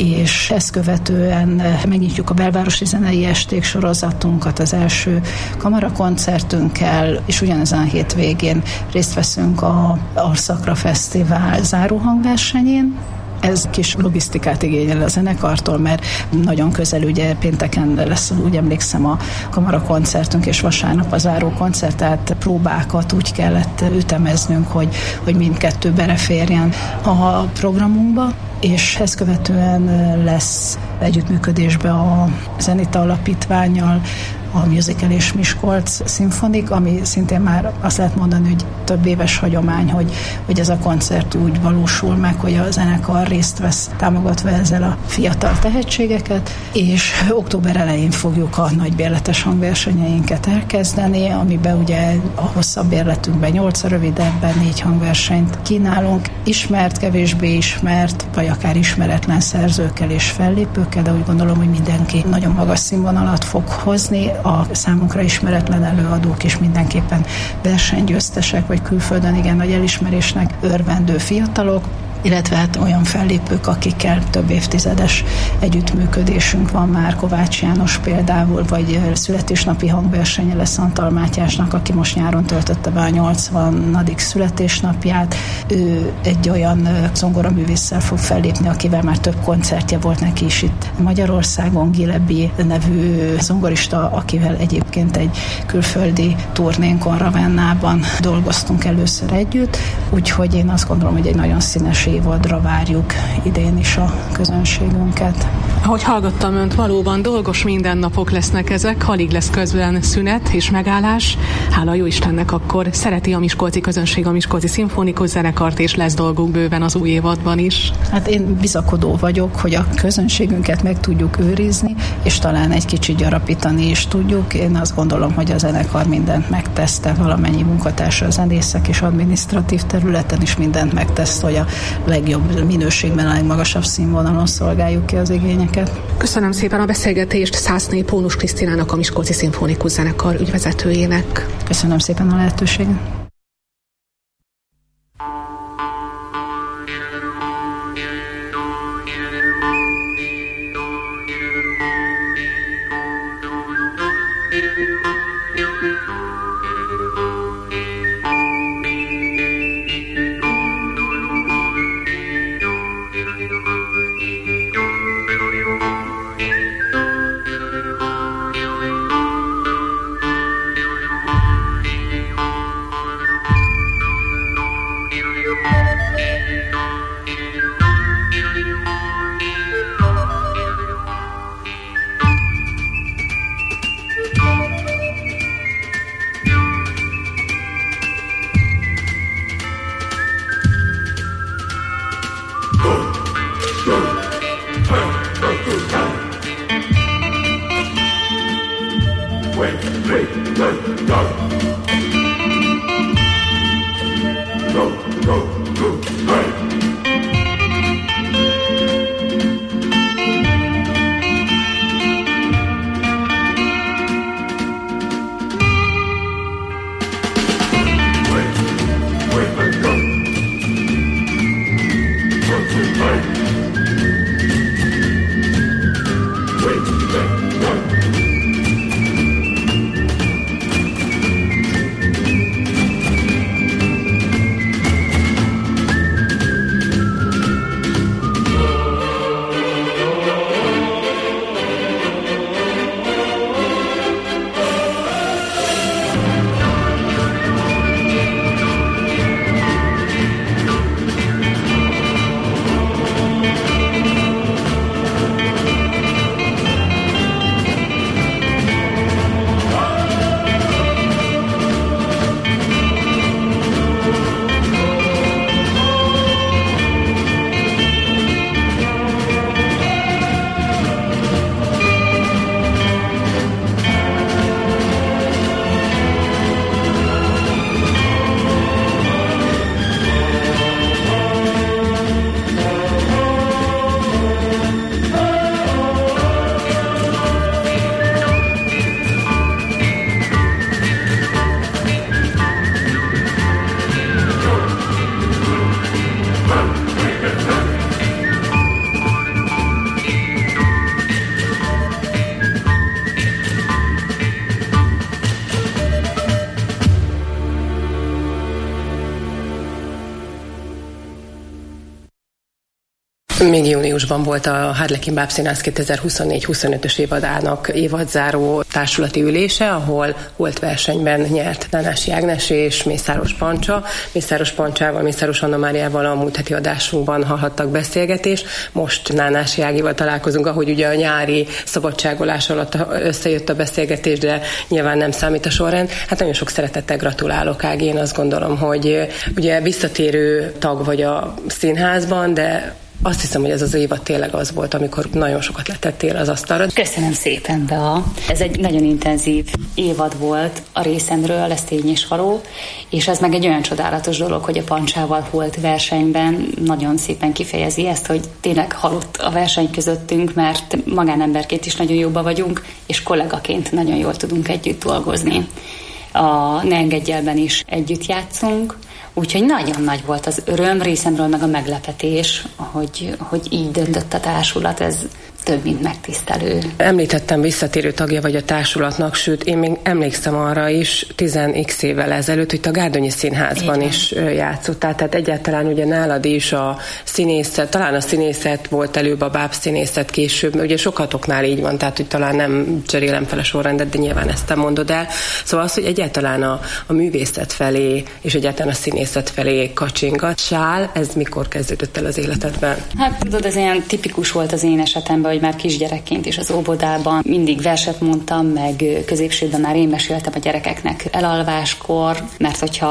és ezt követően megnyitjuk a belvárosi zenei esték sorozatunkat az első kamarakoncertünkkel, és ugyanezen a hétvégén részt veszünk a Arszakra Fesztivál záróhangversenyén. Ez kis logisztikát igényel a zenekartól, mert nagyon közel, ugye pénteken lesz, úgy emlékszem, a kamarakoncertünk, és vasárnap a záró koncert, tehát próbákat úgy kellett ütemeznünk, hogy mindkettő beleférjen a programunkba, és ezt követően lesz együttműködésben a Zenita Alapítvánnyal a musical és Miskolc szimfonik, ami szintén már azt lehet mondani, hogy több éves hagyomány, hogy ez a koncert úgy valósul meg, hogy a zenekar részt vesz, támogatva ezzel a fiatal tehetségeket, és október elején fogjuk a nagybérletes hangversenyeinket elkezdeni, amiben ugye a hosszabb bérletünkben 8, a rövidebben 4 hangversenyt kínálunk, ismert, kevésbé ismert, vagy akár ismeretlen szerzőkkel és fellépőkkel, de úgy gondolom, hogy mindenki nagyon magas színvonalat fog hozni, a számunkra ismeretlen előadók is mindenképpen versenygyőztesek, vagy külföldön igen nagy elismerésnek örvendő fiatalok, illetve hát olyan fellépők, akikkel több évtizedes együttműködésünk van már, Kovács János például, vagy születésnapi hangversenye lesz Antal Mátyásnak, aki most nyáron töltötte be a 80. születésnapját. Ő egy olyan zongoraművésszel fog fellépni, akivel már több koncertje volt neki is itt Magyarországon, Gilebi nevű zongorista, akivel egyébként egy külföldi turnénkon Ravennában dolgoztunk először együtt, úgyhogy én azt gondolom, hogy egy nagyon színes évadra várjuk idén is a közönségünket. Ahogy hallgattam önt, valóban dolgos mindennapok lesznek ezek, alig lesz közben szünet és megállás. Hála jó Istennek, akkor szereti a miskolci közönség a Miskolci Szimfonikus Zenekart, és lesz dolgunk bőven az új évadban is. Hát én bizakodó vagyok, hogy a közönségünket meg tudjuk őrizni, és talán egy kicsit gyarapítani is tudjuk. Én azt gondolom, hogy a zenekar mindent megtesz, valamennyi munkatársa, a zenészek és adminisztratív területen is mindent megtesz, hogy a legjobb minőségben, a legmagasabb színvonalon szolgáljuk ki az igényeket. Köszönöm szépen a beszélgetést Szászné Pónus Krisztinának, a Miskolci Szimfonikus Zenekar ügyvezetőjének. Köszönöm szépen a lehetőséget. Még júniusban volt a Harlekin Bábszínház 2024-25-ös évadának évadzáró társulati ülése, ahol holt versenyben nyert Nánási Ágnes és Mészáros Pancsa. Mészáros Pancsával, Mészáros Anna Máriával a múlt heti adásunkban hallhattak beszélgetést. Most Nánási Ágival találkozunk, ahogy ugye a nyári szabadságolás alatt összejött a beszélgetés, de nyilván nem számít a sorrend. Hát nagyon sok szeretettel gratulálok, Ági. Én azt gondolom, hogy ugye visszatérő tag vagy a színházban, de azt hiszem, hogy ez az évad tényleg az volt, amikor nagyon sokat letettél az asztalra. Köszönöm szépen, Bea. Ez egy nagyon intenzív évad volt a részemről, ez tény és való, és ez meg egy olyan csodálatos dolog, hogy a Pancsával holt versenyben nagyon szépen kifejezi ezt, hogy tényleg halott a verseny közöttünk, mert magánemberként is nagyon jóba vagyunk, és kollégaként nagyon jól tudunk együtt dolgozni. A Ne engedj elben is együtt játszunk, úgyhogy nagyon nagy volt az öröm részemről, meg a meglepetés, hogy így döntött a társulat, ez több, mint megtisztelő. Említettem, visszatérő tagja vagy a társulatnak, sőt, én még emlékszem arra is 10x évvel ezelőtt, hogy a Gárdonyi Színházban is játszottál, tehát egyáltalán ugye nálad is a színészet, talán a színészet volt előbb, a bábszínészet később, mert ugye sokatoknál így van, tehát hogy talán nem cserélem fel a sorrendet, de nyilván ezt te mondod el. Szóval az, hogy egyáltalán a művészet felé és egyáltalán a színészet felé kacsingatsál, ez mikor kezdődött el az életedben? Hát tudod, ez ilyen tipikus volt az én esetemben, hogy már kisgyerekként is az óvodában mindig verset mondtam, meg középsőben már én meséltem a gyerekeknek elalváskor, mert hogyha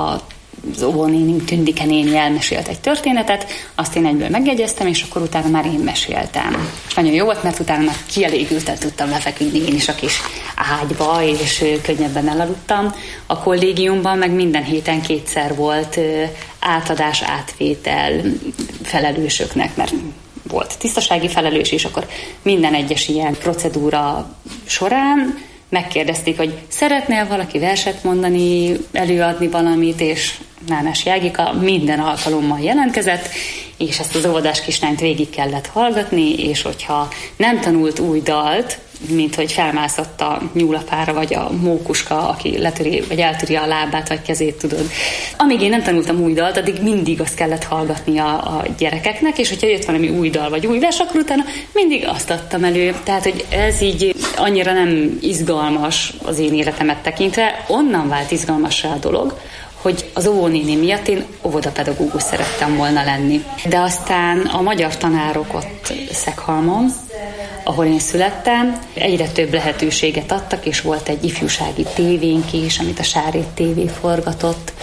az óvónénink, Tündike néni elmesélt egy történetet, azt én egyből megjegyeztem, és akkor utána már én meséltem. És nagyon jó volt, mert utána már kielégülten tudtam lefeküdni én is a kis ágyba, és könnyebben elaludtam. A kollégiumban meg minden héten 2-szer volt átadás, átvétel felelősöknek, mert volt tisztasági felelős, és akkor minden egyes ilyen procedúra során megkérdezték, hogy szeretnél valaki verset mondani, előadni valamit, és Nánási Ágika minden alkalommal jelentkezett, és ezt az óvodás kislányt végig kellett hallgatni, és hogyha nem tanult új dalt, mint hogy felmászott a nyúlapára, vagy a mókuska, aki letöri, vagy eltöri a lábát, vagy kezét, tudod. Amíg én nem tanultam új dalt, addig mindig azt kellett hallgatni a gyerekeknek, és hogyha jött valami új dal, vagy új vers, akkor utána mindig azt adtam elő. Tehát, hogy ez így annyira nem izgalmas az én életemet tekintve, onnan vált izgalmassá a dolog, hogy az óvónéni miatt én óvodapedagógus szerettem volna lenni. De aztán a magyar tanárok ott Szeghalmon, ahol én születtem, egyre több lehetőséget adtak, és volt egy ifjúsági tévénk is, amit a Sárét TV forgatott,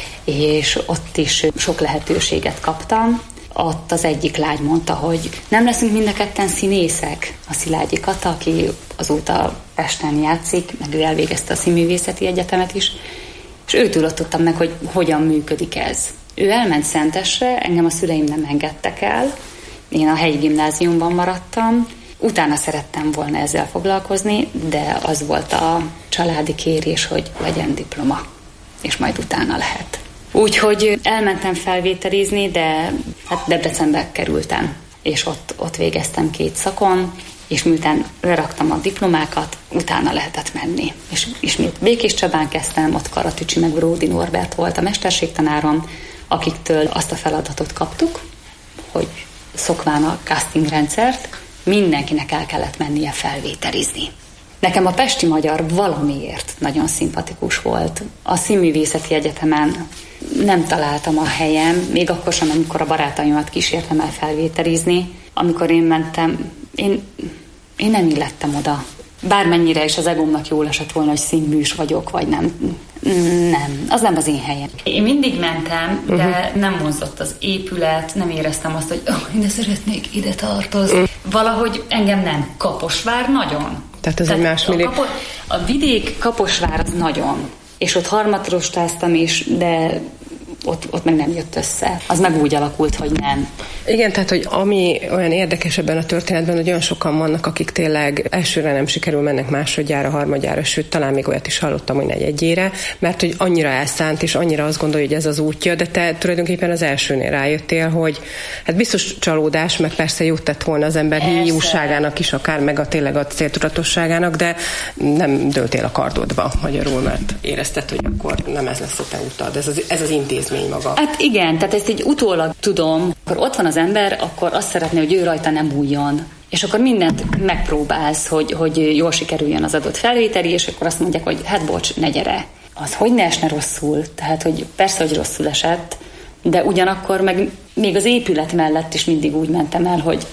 és ott is sok lehetőséget kaptam. Ott az egyik lány mondta, hogy nem leszünk mind a ketten színészek. A Szilágyi Kata, aki azóta Pesten játszik, meg ő elvégezte a Színművészeti Egyetemet is, és őtől ott tudtam meg, hogy hogyan működik ez. Ő elment Szentesre, engem a szüleim nem engedtek el, én a helyi gimnáziumban maradtam, utána szerettem volna ezzel foglalkozni, de az volt a családi kérés, hogy legyen diploma, és majd utána lehet. Úgyhogy elmentem felvételizni, de hát Debrecenbe kerültem, és ott végeztem 2 szakon, és miután leraktam a diplomákat, utána lehetett menni. És ismét Békés Csabán kezdtem, ott Karatücsi meg Bródi Norbert volt a mesterségtanárom, akiktől azt a feladatot kaptuk, hogy szokván a casting rendszert, mindenkinek el kellett mennie felvételizni. Nekem a pesti magyar valamiért nagyon szimpatikus volt. A Színművészeti Egyetemen nem találtam a helyem, még akkor sem, amikor a barátaimat kísértem el felvételizni. Amikor én mentem, én nem illettem oda. Bármennyire is az egómnak jól esett volna, hogy színműs vagyok, vagy nem. Nem, az nem az én helyem. Én mindig mentem, de nem vonzott az épület, nem éreztem azt, hogy ide szeretnék, ide tartozni. Valahogy engem nem. Kaposvár nagyon. Tehát ez egy más millió. A vidék, Kaposvár az nagyon. És ott harmadrostáztam is, de ott meg nem jött össze. Az meg úgy alakult, hogy nem. Igen, tehát, hogy ami olyan érdekes ebben a történetben, hogy olyan sokan vannak, akik tényleg elsőre nem sikerül, mennek másodjára, harmadjára, sőt, talán még olyat is hallottam, hogy negyedjére, mert hogy annyira elszánt, és annyira azt gondolja, hogy ez az útja, de te tulajdonképpen az elsőnél rájöttél, hogy hát biztos csalódás, meg persze jót tett volna az ember hiúságának is, akár meg a tényleg a céltudatosságának, de nem dőltél a kardodba magyarul, mert érezted, hogy akkor nem ez lesz a te utad, ez az intézmény teljesítmény maga. Hát igen, tehát ezt így utólag tudom, akkor ott van az ember, akkor azt szeretné, hogy ő rajta nem bújjon. És akkor mindent megpróbálsz, hogy jól sikerüljön az adott felvételi, és akkor azt mondják, hogy hát bocs, ne gyere. Az hogy ne esne rosszul? Tehát, hogy persze, hogy rosszul esett, de ugyanakkor meg még az épület mellett is mindig úgy mentem el, hogy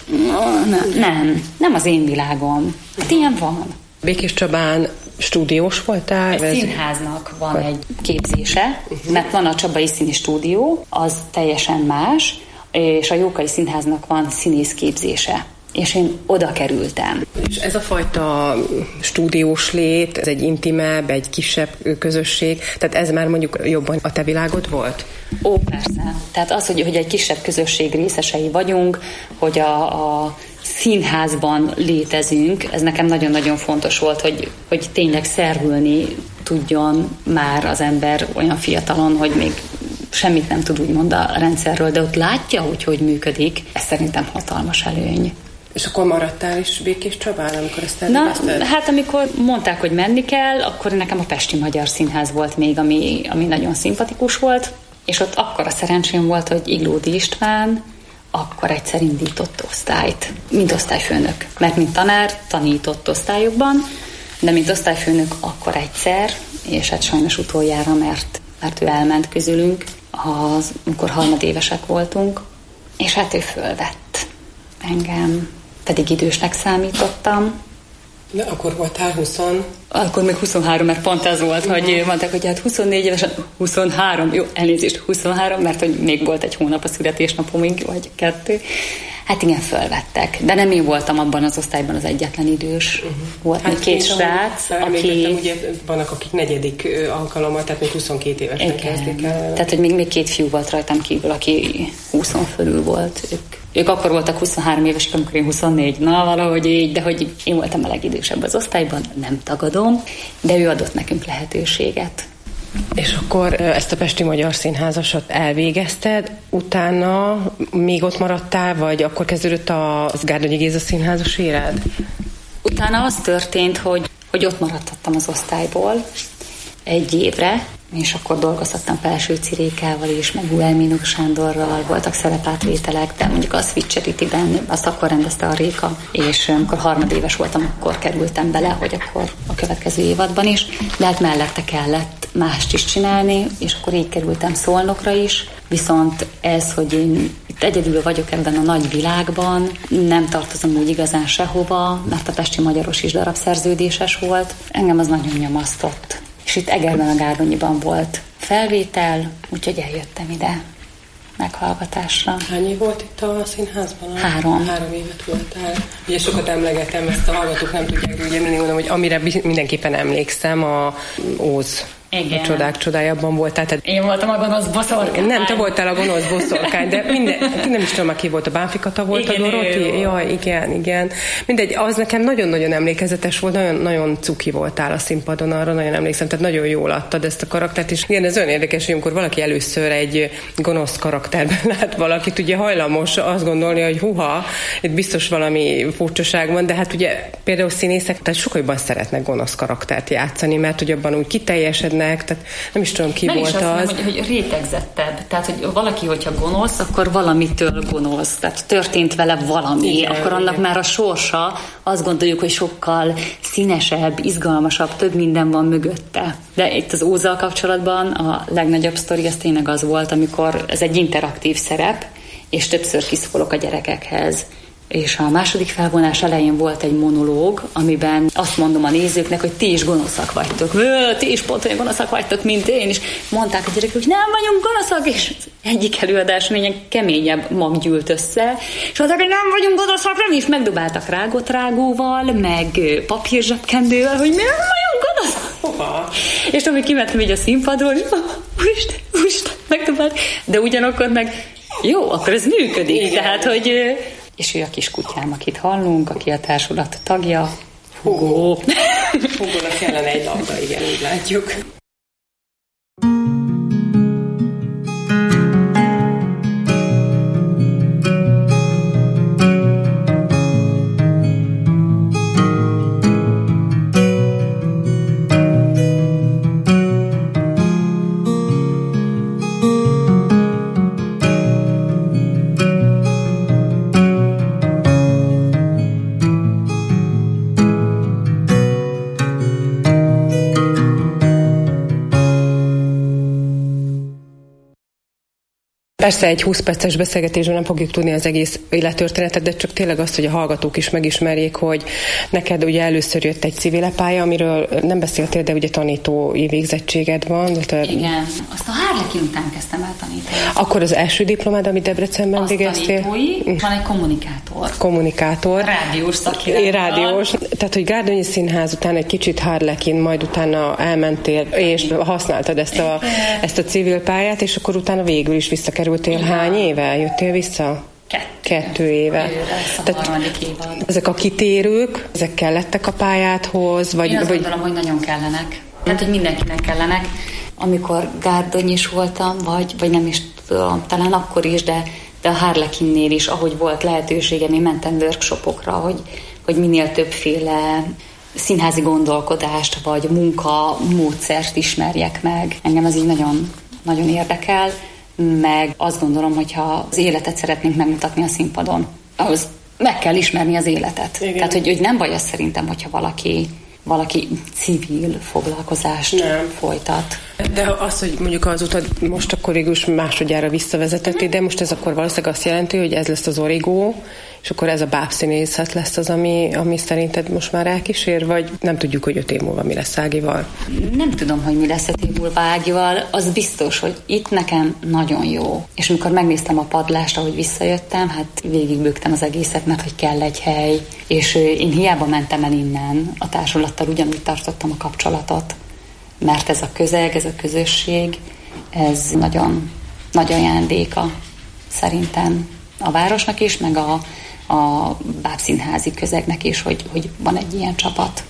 nem az én világom. Hát ilyen van. Békés Csabán stúdiós voltál? A színháznak van egy képzése, mert van a Csabai Színi Stúdió, az teljesen más, és a Jókai Színháznak van színész képzése. És én oda kerültem. És ez a fajta stúdiós lét, ez egy intimebb, egy kisebb közösség, tehát ez már mondjuk jobban a te világod volt? Ó, persze. Tehát az, hogy egy kisebb közösség részesei vagyunk, hogy a színházban létezünk, ez nekem nagyon-nagyon fontos volt, hogy tényleg szervülni tudjon már az ember olyan fiatalon, hogy még semmit nem tud úgymond a rendszerről, de ott látja, hogy működik. Ez szerintem hatalmas előny. És akkor maradtál is Békés Csabán, amikor ezt elvégezted? Na, hát amikor mondták, hogy menni kell, akkor nekem a Pesti Magyar Színház volt még, ami nagyon szimpatikus volt, és ott akkora szerencsém volt, hogy Iglódi István akkor egyszer indított osztályt, mint osztályfőnök. Mert mint tanár tanított osztályokban, de mint osztályfőnök akkor egyszer, és hát sajnos utoljára, mert ő elment közülünk, amikor harmadévesek voltunk, és hát ő fölvett engem, pedig idősnek számítottam. De akkor voltál 20? Akkor még 23, mert pont az volt, hogy mondták, hogy hát 24 évesen, 23, jó, elnézést, 23, mert hogy még volt egy hónap a születésnapomig, vagy 2. Hát igen, fölvettek. De nem én voltam abban az osztályban az egyetlen idős. Volt még 2 srác, aki... Ugye vannak, akik 4. alkalommal, tehát még 22 évesen kezdik el. Tehát, hogy még 2 fiú volt rajtam kívül, aki 20 fölül volt. Ők akkor voltak 23 évesek, amikor én 24. Na, valahogy így, de hogy én voltam a legidősebb az osztályban, nem tagadom, de ő adott nekünk lehetőséget. És akkor ezt a Pesti Magyar Színházasat elvégezted, utána még ott maradtál, vagy akkor kezdődött a Gárdonyi Géza Színházas éred? Utána az történt, hogy ott maradhattam az osztályból 1 évre, és akkor dolgozhattam Pelső Cirékával is, meg Uelminuk Sándorral, voltak szerepátvételek, de mondjuk a Switch Charity-ben azt akkor rendezte a Réka, és amikor harmadéves voltam, akkor kerültem bele, hogy akkor a következő évadban is, de hát mellette kellett mást is csinálni, és akkor így kerültem Szolnokra is, viszont ez, hogy én itt egyedül vagyok ebben a nagy világban, nem tartozom úgy igazán sehova, mert a Pesti Magyaros is darabszerződéses volt, engem az nagyon nyomasztott. És itt Egerben a Gárdonyiban volt felvétel, úgyhogy eljöttem ide meghallgatásra. Hány év volt itt a színházban? 3. 3 évet voltál. Ugye sokat emlegetem, ezt a hallgatók nem tudják, ugye mondom, hogy amire mindenképpen emlékszem, a Óz. Igen. A csodák csodájában voltál. Tehát én voltam a gonosz boszorkány. Nem, te voltál a gonosz boszorkány, de nem is tudom, ki volt, a Bánfi Kata volt, igen, a Doroti? Jaj, igen. Mindegy, az nekem nagyon-nagyon emlékezetes volt, nagyon cuki voltál a színpadon, arra nagyon emlékszem, tehát nagyon jól adtad ezt a karaktert, és igen, ez olyan érdekes, hogy amikor valaki először egy gonosz karakterben lát valakit, ugye hajlamos azt gondolni, hogy huha, itt biztos valami furcsaság van, de hát ugye például színészek, tehát sokkal jobban szeretnek gonosz karaktert játszani, mert hogy abban úgy kiteljesednek, tehát nem is tudom, ki meg volt is az. Hogy rétegzettebb. Tehát, hogy valaki, hogyha gonosz, akkor valamitől gonosz. Tehát történt vele valami. Igen, akkor annak már a sorsa, azt gondoljuk, hogy sokkal színesebb, izgalmasabb, több minden van mögötte. De itt az Ózzal kapcsolatban a legnagyobb sztori az tényleg az volt, amikor ez egy interaktív szerep, és többször kiszólok a gyerekekhez. És a második felvonás elején volt egy monológ, amiben azt mondom a nézőknek, hogy ti is gonoszak vagytok. Ti is pont olyan gonoszak vagytok, mint én. És mondták a gyerekek, hogy nem vagyunk gonoszak, és egyik előadáson ilyen keményebb mag gyűlt össze, és mondták, hogy nem vagyunk gonoszak, nem is megdobáltak rágótrágóval, meg papírzsebkendővel, hogy mi nem vagyunk gonoszak. És amikor kimentem így a színpadról, és úristen, megdobált. De ugyanakkor meg jó, akkor ez működik. Igen. Tehát, hogy és ő a kis kutyám, akit hallunk, aki a társulat tagja. Hugo. Hugónak kellene egy labda, igen, úgy látjuk. Persze egy 20 perces beszélgetésben nem fogjuk tudni az egész élettörténetet, de csak tényleg azt, hogy a hallgatók is megismerjék, hogy neked ugye először jött egy civilpálya, amiről nem beszéltél, de ugye tanítói végzettséged van. Igen, azt a Harlekin után kezdtem el tanítani. Akkor az első diplomád, amit Debrecenben végeztél? Tanítói, van egy kommunikátor. Rádiós szakirányban. Rádiós. Tehát, hogy Gárdonyi Színház után egy kicsit Harlekin, majd utána elmentél, és használtad ezt a civil pályát, és akkor utána végül is visszakerültél. Hány éve? Jöttél vissza? 2 éve. Tehát évad. Ezek a kitérők, ezek kellettek a pályáthoz? Én azt gondolom, hogy nagyon kellenek. Tehát, hogy mindenkinek kellenek. Amikor Gárdonyis voltam, vagy nem is tudom, talán akkor is, de a Harlekinnél is, ahogy volt lehetőségem, én mentem workshopokra, hogy minél többféle színházi gondolkodást, vagy munkamódszert ismerjek meg. Engem az így nagyon, nagyon érdekel, meg azt gondolom, hogyha az életet szeretnénk megmutatni a színpadon, ahhoz meg kell ismerni az életet. Igen. Tehát, hogy nem baj az szerintem, hogyha valaki civil foglalkozást folytat. De az, hogy mondjuk az utat most akkor végül is másodjára visszavezetett ide, most ez akkor valószínűleg azt jelenti, hogy ez lesz az origó, és akkor ez a bábszínészet lesz az, ami szerinted most már elkísér, vagy nem tudjuk, hogy 5 év múlva mi lesz Ágival? Nem tudom, hogy mi lesz 5 év múlva Ágival, az biztos, hogy itt nekem nagyon jó. És amikor megnéztem a padlást, ahogy visszajöttem, hát végigbögtem az egészet, mert hogy kell egy hely, és én hiába mentem el innen, a társulattal ugyanúgy tartottam a kapcsolatot, mert ez a közeg, ez a közösség, ez nagyon nagy ajándéka szerintem a városnak is, meg a bábszínházi közegnek is, hogy van egy ilyen csapat.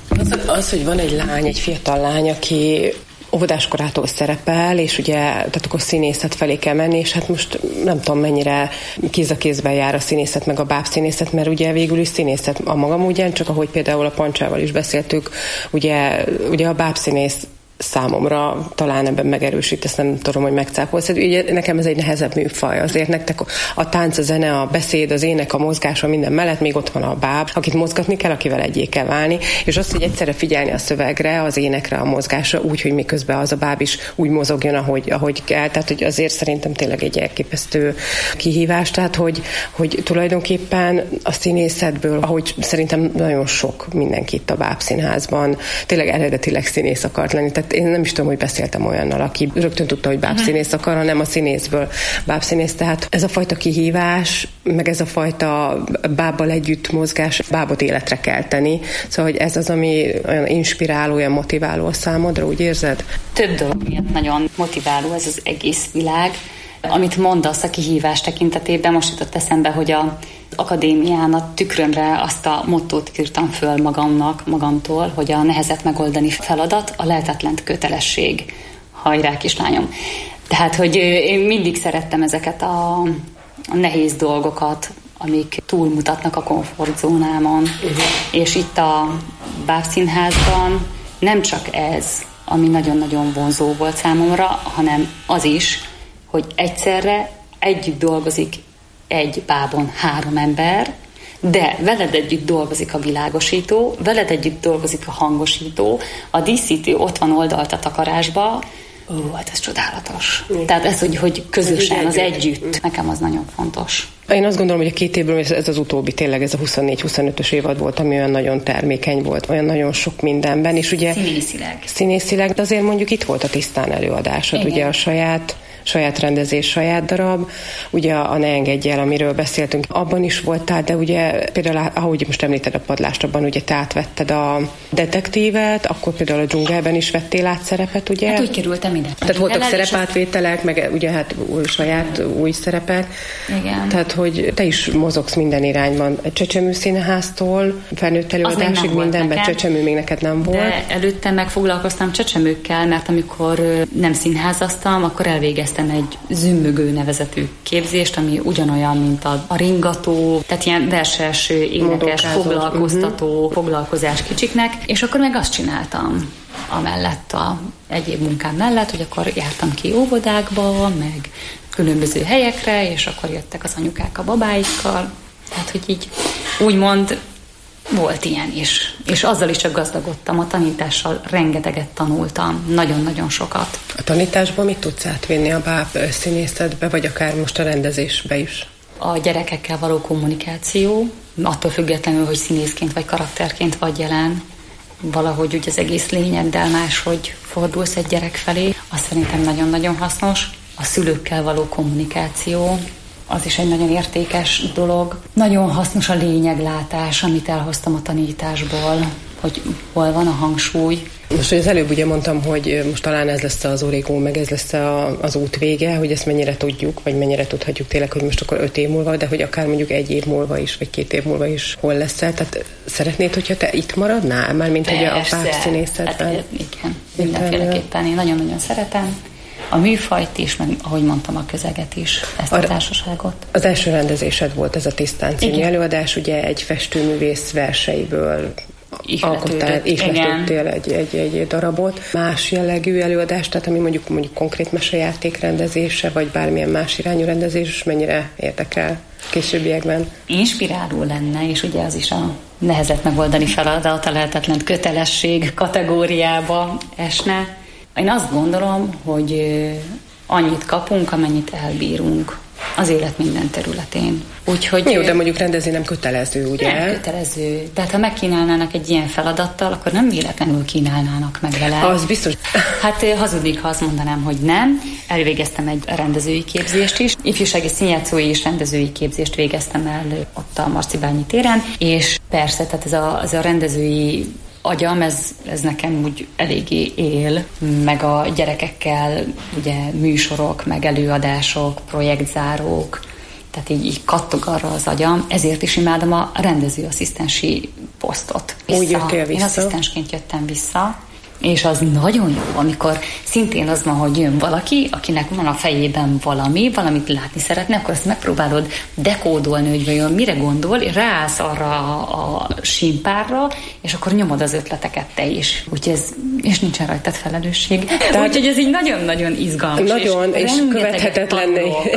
Az, hogy van egy lány, egy fiatal lány, aki óvodáskorától szerepel, és ugye, tehát akkor színészet felé kell menni, és hát most nem tudom, mennyire kéz a kézben jár a színészet, meg a bábszínészet, mert ugye végül is színészet a magam ugyan, csak ahogy például a Pancsával is beszéltük, ugye a bábszínész számomra talán ebben megerősít, ezt nem tudom, hogy megcápolsz. Ugye nekem ez egy nehezebb műfaj. Azért nektek a tánc, a zene, a beszéd, az ének, a mozgása minden mellett még ott van a báb, akit mozgatni kell, akivel egyé kell válni, és azt, hogy egyszerre figyelni a szövegre, az énekre, a mozgásra, úgy, hogy miközben az a báb is úgy mozogjon, ahogy kell. Tehát, hogy azért szerintem tényleg egy elképesztő kihívás. Tehát, hogy tulajdonképpen a színészetből, ahogy szerintem nagyon sok mindenki itt a bábszínházban tényleg eredetileg színész akart lenni. Tehát én nem is tudom, hogy beszéltem olyannal, aki rögtön tudta, hogy bábszínész akar, hanem a színészből bábszínész. Tehát ez a fajta kihívás, meg ez a fajta bábbal együtt mozgás, bábot életre kelteni. Szóval, hogy ez az, ami olyan inspiráló, olyan motiváló a számodra, úgy érzed? Több dolog miatt nagyon motiváló ez az egész világ. Amit mondasz a kihívás tekintetében, most jutott eszembe, hogy az akadémián a tükrömre azt a mottót írtam föl magamtól, hogy a nehezet megoldani feladat, a lehetetlent kötelesség. Hajrá, kislányom! Tehát, hogy én mindig szerettem ezeket a nehéz dolgokat, amik túlmutatnak a komfortzónámon. És itt a bábszínházban nem csak ez, ami nagyon-nagyon vonzó volt számomra, hanem az is, hogy egyszerre együtt dolgozik egy bábon 3 ember, de veled együtt dolgozik a világosító, veled együtt dolgozik a hangosító, a díszítő ott van oldalt a takarásba. Hát ez csodálatos. Tehát ez, hogy közösen, az együtt, nekem az nagyon fontos. Én azt gondolom, hogy a 2 évből ez az utóbbi, tényleg ez a 24-25-ös évad volt, ami olyan nagyon termékeny volt, olyan nagyon sok mindenben, és ugye színészileg, de azért mondjuk itt volt a Tisztán előadásod, igen. Ugye a saját rendezés, saját darab, ugye a Ne engedj el, amiről beszéltünk, abban is voltál, de ugye például, ahogy most említed a padlást, abban ugye te átvetted a detektívet, akkor például a Dzsungelben is vettél át szerepet, ugye? Hát úgy kerültem ide. Tehát voltak szerepátvételek, meg ugye hát új szerepek. Igen. Tehát, hogy te is mozogsz minden irányban. Csecsemő Színháztól, felnőtt előadásig mindenben, Csecsemő még neked nem volt. De előtte meg foglalkoztam csecsemőkkel, mert amikor nem színházaztam, akkor elvégeztem egy zümmögő nevezetű képzést, ami ugyanolyan, mint a ringató, tehát ilyen verses, énekes, foglalkoztató foglalkozás kicsiknek, és akkor meg azt csináltam amellett, a egyéb munkám mellett, hogy akkor jártam ki óvodákba, meg különböző helyekre, és akkor jöttek az anyukák a babáikkal, tehát hogy így úgymond Volt ilyen is. És azzal is csak gazdagodtam, a tanítással rengeteget tanultam, nagyon-nagyon sokat. A tanításból mit tudsz átvinni a báb színészetbe, vagy akár most a rendezésbe is? A gyerekekkel való kommunikáció, attól függetlenül, hogy színészként vagy karakterként vagy jelen, valahogy úgy az egész lényeddel máshogy fordulsz egy gyerek felé, az szerintem nagyon-nagyon hasznos. A szülőkkel való kommunikáció, az is egy nagyon értékes dolog. Nagyon hasznos a lényeglátás, amit elhoztam a tanításból, hogy hol van a hangsúly. Most, hogy az előbb ugye mondtam, hogy most talán ez lesz az origó, meg ez lesz az út vége, hogy ezt mennyire tudjuk, vagy mennyire tudhatjuk tényleg, hogy most akkor 5 év múlva, de hogy akár mondjuk 1 év múlva is, vagy 2 év múlva is hol leszel. Tehát szeretnéd, hogyha te itt maradnál? Mármint ugye a párbszínészetben? Hát, igen, mindenféleképpen. Én nagyon-nagyon szeretem a műfajt is, meg ahogy mondtam, a közeget is, ezt a társaságot. Az első rendezésed volt ez a Tisztán című előadás, ugye egy festőművész verseiből ihletődtél egy darabot. Más jellegű előadást, tehát ami mondjuk konkrét mesejáték rendezése, vagy bármilyen más irányú rendezés, mennyire érdekel későbbiekben? Inspiráló lenne, és ugye az is a nehezet megoldani feladat, a lehetetlen kötelesség kategóriába esne. Én azt gondolom, hogy annyit kapunk, amennyit elbírunk az élet minden területén. Úgyhogy jó, de mondjuk rendezni nem kötelező, ugye? Nem kötelező. Tehát ha megkínálnának egy ilyen feladattal, akkor nem véletlenül kínálnának meg vele. Az biztos. Hát hazudnék, ha azt mondanám, hogy nem. Elvégeztem egy rendezői képzést is. Ifjúsági színjátszói és rendezői képzést végeztem el ott a Marcibányi téren, és persze, tehát ez a rendezői agyam, ez nekem úgy eléggé él, meg a gyerekekkel ugye műsorok, meg előadások, projektzárók, tehát így kattog arra az agyam, ezért is imádom a rendezőasszisztensi posztot. Úgy jöttél vissza? Én asszisztensként jöttem vissza, és az nagyon jó, amikor szintén az van, hogy jön valaki, akinek van a fejében valamit látni szeretne, akkor azt megpróbálod dekódolni, hogy vajon mire gondol, és ráállsz arra a sínpárra, és akkor nyomod az ötleteket te is. Úgyhogy és nincsen rajtad felelősség. Úgyhogy ez így nagyon-nagyon izgalmas. Nagyon, és követhetetlen.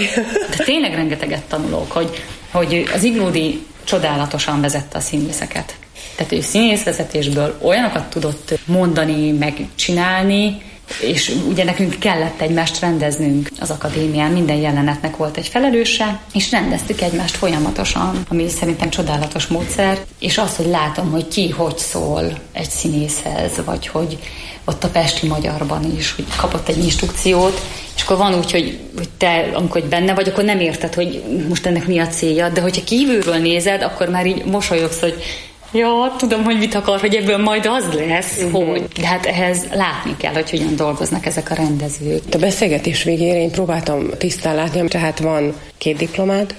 De tényleg rengeteget tanulok, hogy az Ignódi csodálatosan vezette a színészeket. Tehát ő színészvezetésből olyanokat tudott mondani, megcsinálni, és ugye nekünk kellett egymást rendeznünk az akadémián, minden jelenetnek volt egy felelőse, és rendeztük egymást folyamatosan, ami szerintem csodálatos módszer, és az, hogy látom, hogy ki hogy szól egy színészhez, vagy hogy ott a Pesti Magyarban is, hogy kapott egy instrukciót, és akkor van úgy, hogy te, amikor benne vagy, akkor nem érted, hogy most ennek mi a célja, de hogyha kívülről nézed, akkor már így mosolyogsz, hogy ja, tudom, hogy mit akar, hogy ebből majd az lesz, hogy. De hát ehhez látni kell, hogy hogyan dolgoznak ezek a rendezők. A beszélgetés végére én próbáltam tisztán látni, tehát van 2 diplomád,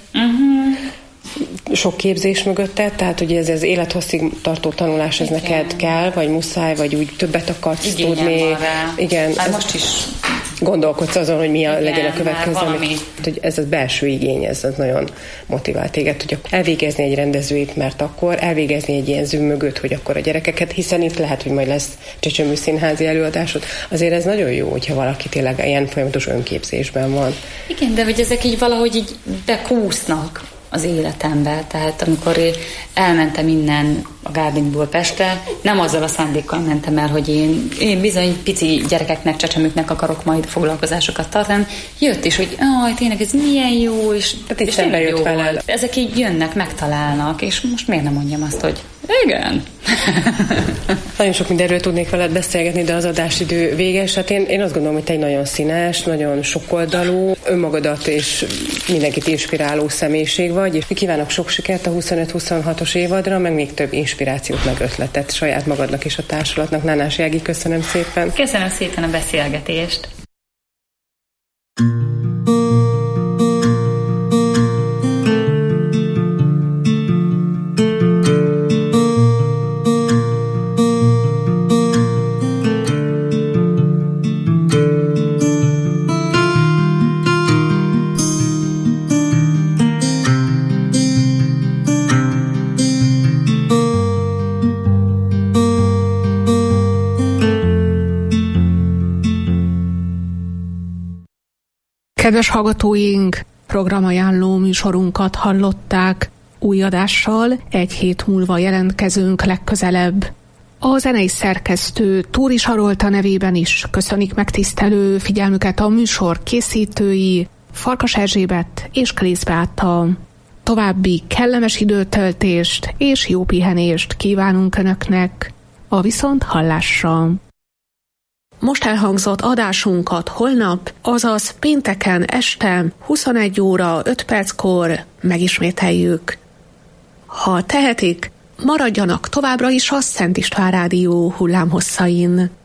sok képzés mögötted, tehát hogy ez az élethosszig tartó tanulás, ez neked kell, vagy muszáj, vagy úgy többet akarsz tudni. Igen, már most is gondolkodsz azon, hogy mi legyen a következő. Hogy ez a belső igény, ez nagyon motivál téged, hogy elvégezni egy rendezőit, mert akkor elvégezni egy ilyen zűm mögött, hogy akkor a gyerekeket, hiszen itt lehet, hogy majd lesz csecsemő színházi előadásod. Azért ez nagyon jó, hogyha valaki tényleg ilyen folyamatos önképzésben van. Igen, de hogy ezek így valahogy így bekúsznak az életembe. Tehát amikor elmentem innen a Gárdonyból Pestre, nem azzal a szándékkal mentem el, hogy én bizony pici gyerekeknek, csecsemőknek akarok majd foglalkozásokat tartani. Jött is, hogy tényleg ez milyen jó, és tényleg jó veled. Ezek így jönnek, megtalálnak, és most miért nem mondjam azt, hogy igen. Nagyon sok mindenről tudnék veled beszélgetni, de az adásidő véges. Hát én azt gondolom, hogy te egy nagyon színes, nagyon sokoldalú, önmagadat és mindenkit inspiráló személyiség vagy, és kívánok sok sikert a 25-26-os évadra, meg még több inspirációt, meg ötletet saját magadnak és a társulatnak. Nánási Ági, köszönöm szépen. Köszönöm szépen a beszélgetést. Kedves hallgatóink, programajánló műsorunkat hallották. Új adással egy hét múlva jelentkezünk legközelebb. A zenei szerkesztő Túri Sarolta nevében is köszönik megtisztelő figyelmüket a műsor készítői, Farkas Erzsébet és Krész Beáta. További kellemes időtöltést és jó pihenést kívánunk Önöknek. A viszonthallásra! Most elhangzott adásunkat holnap, azaz pénteken este 21 óra 5 perckor megismételjük. Ha tehetik, maradjanak továbbra is a Szent István Rádió hullámhosszain.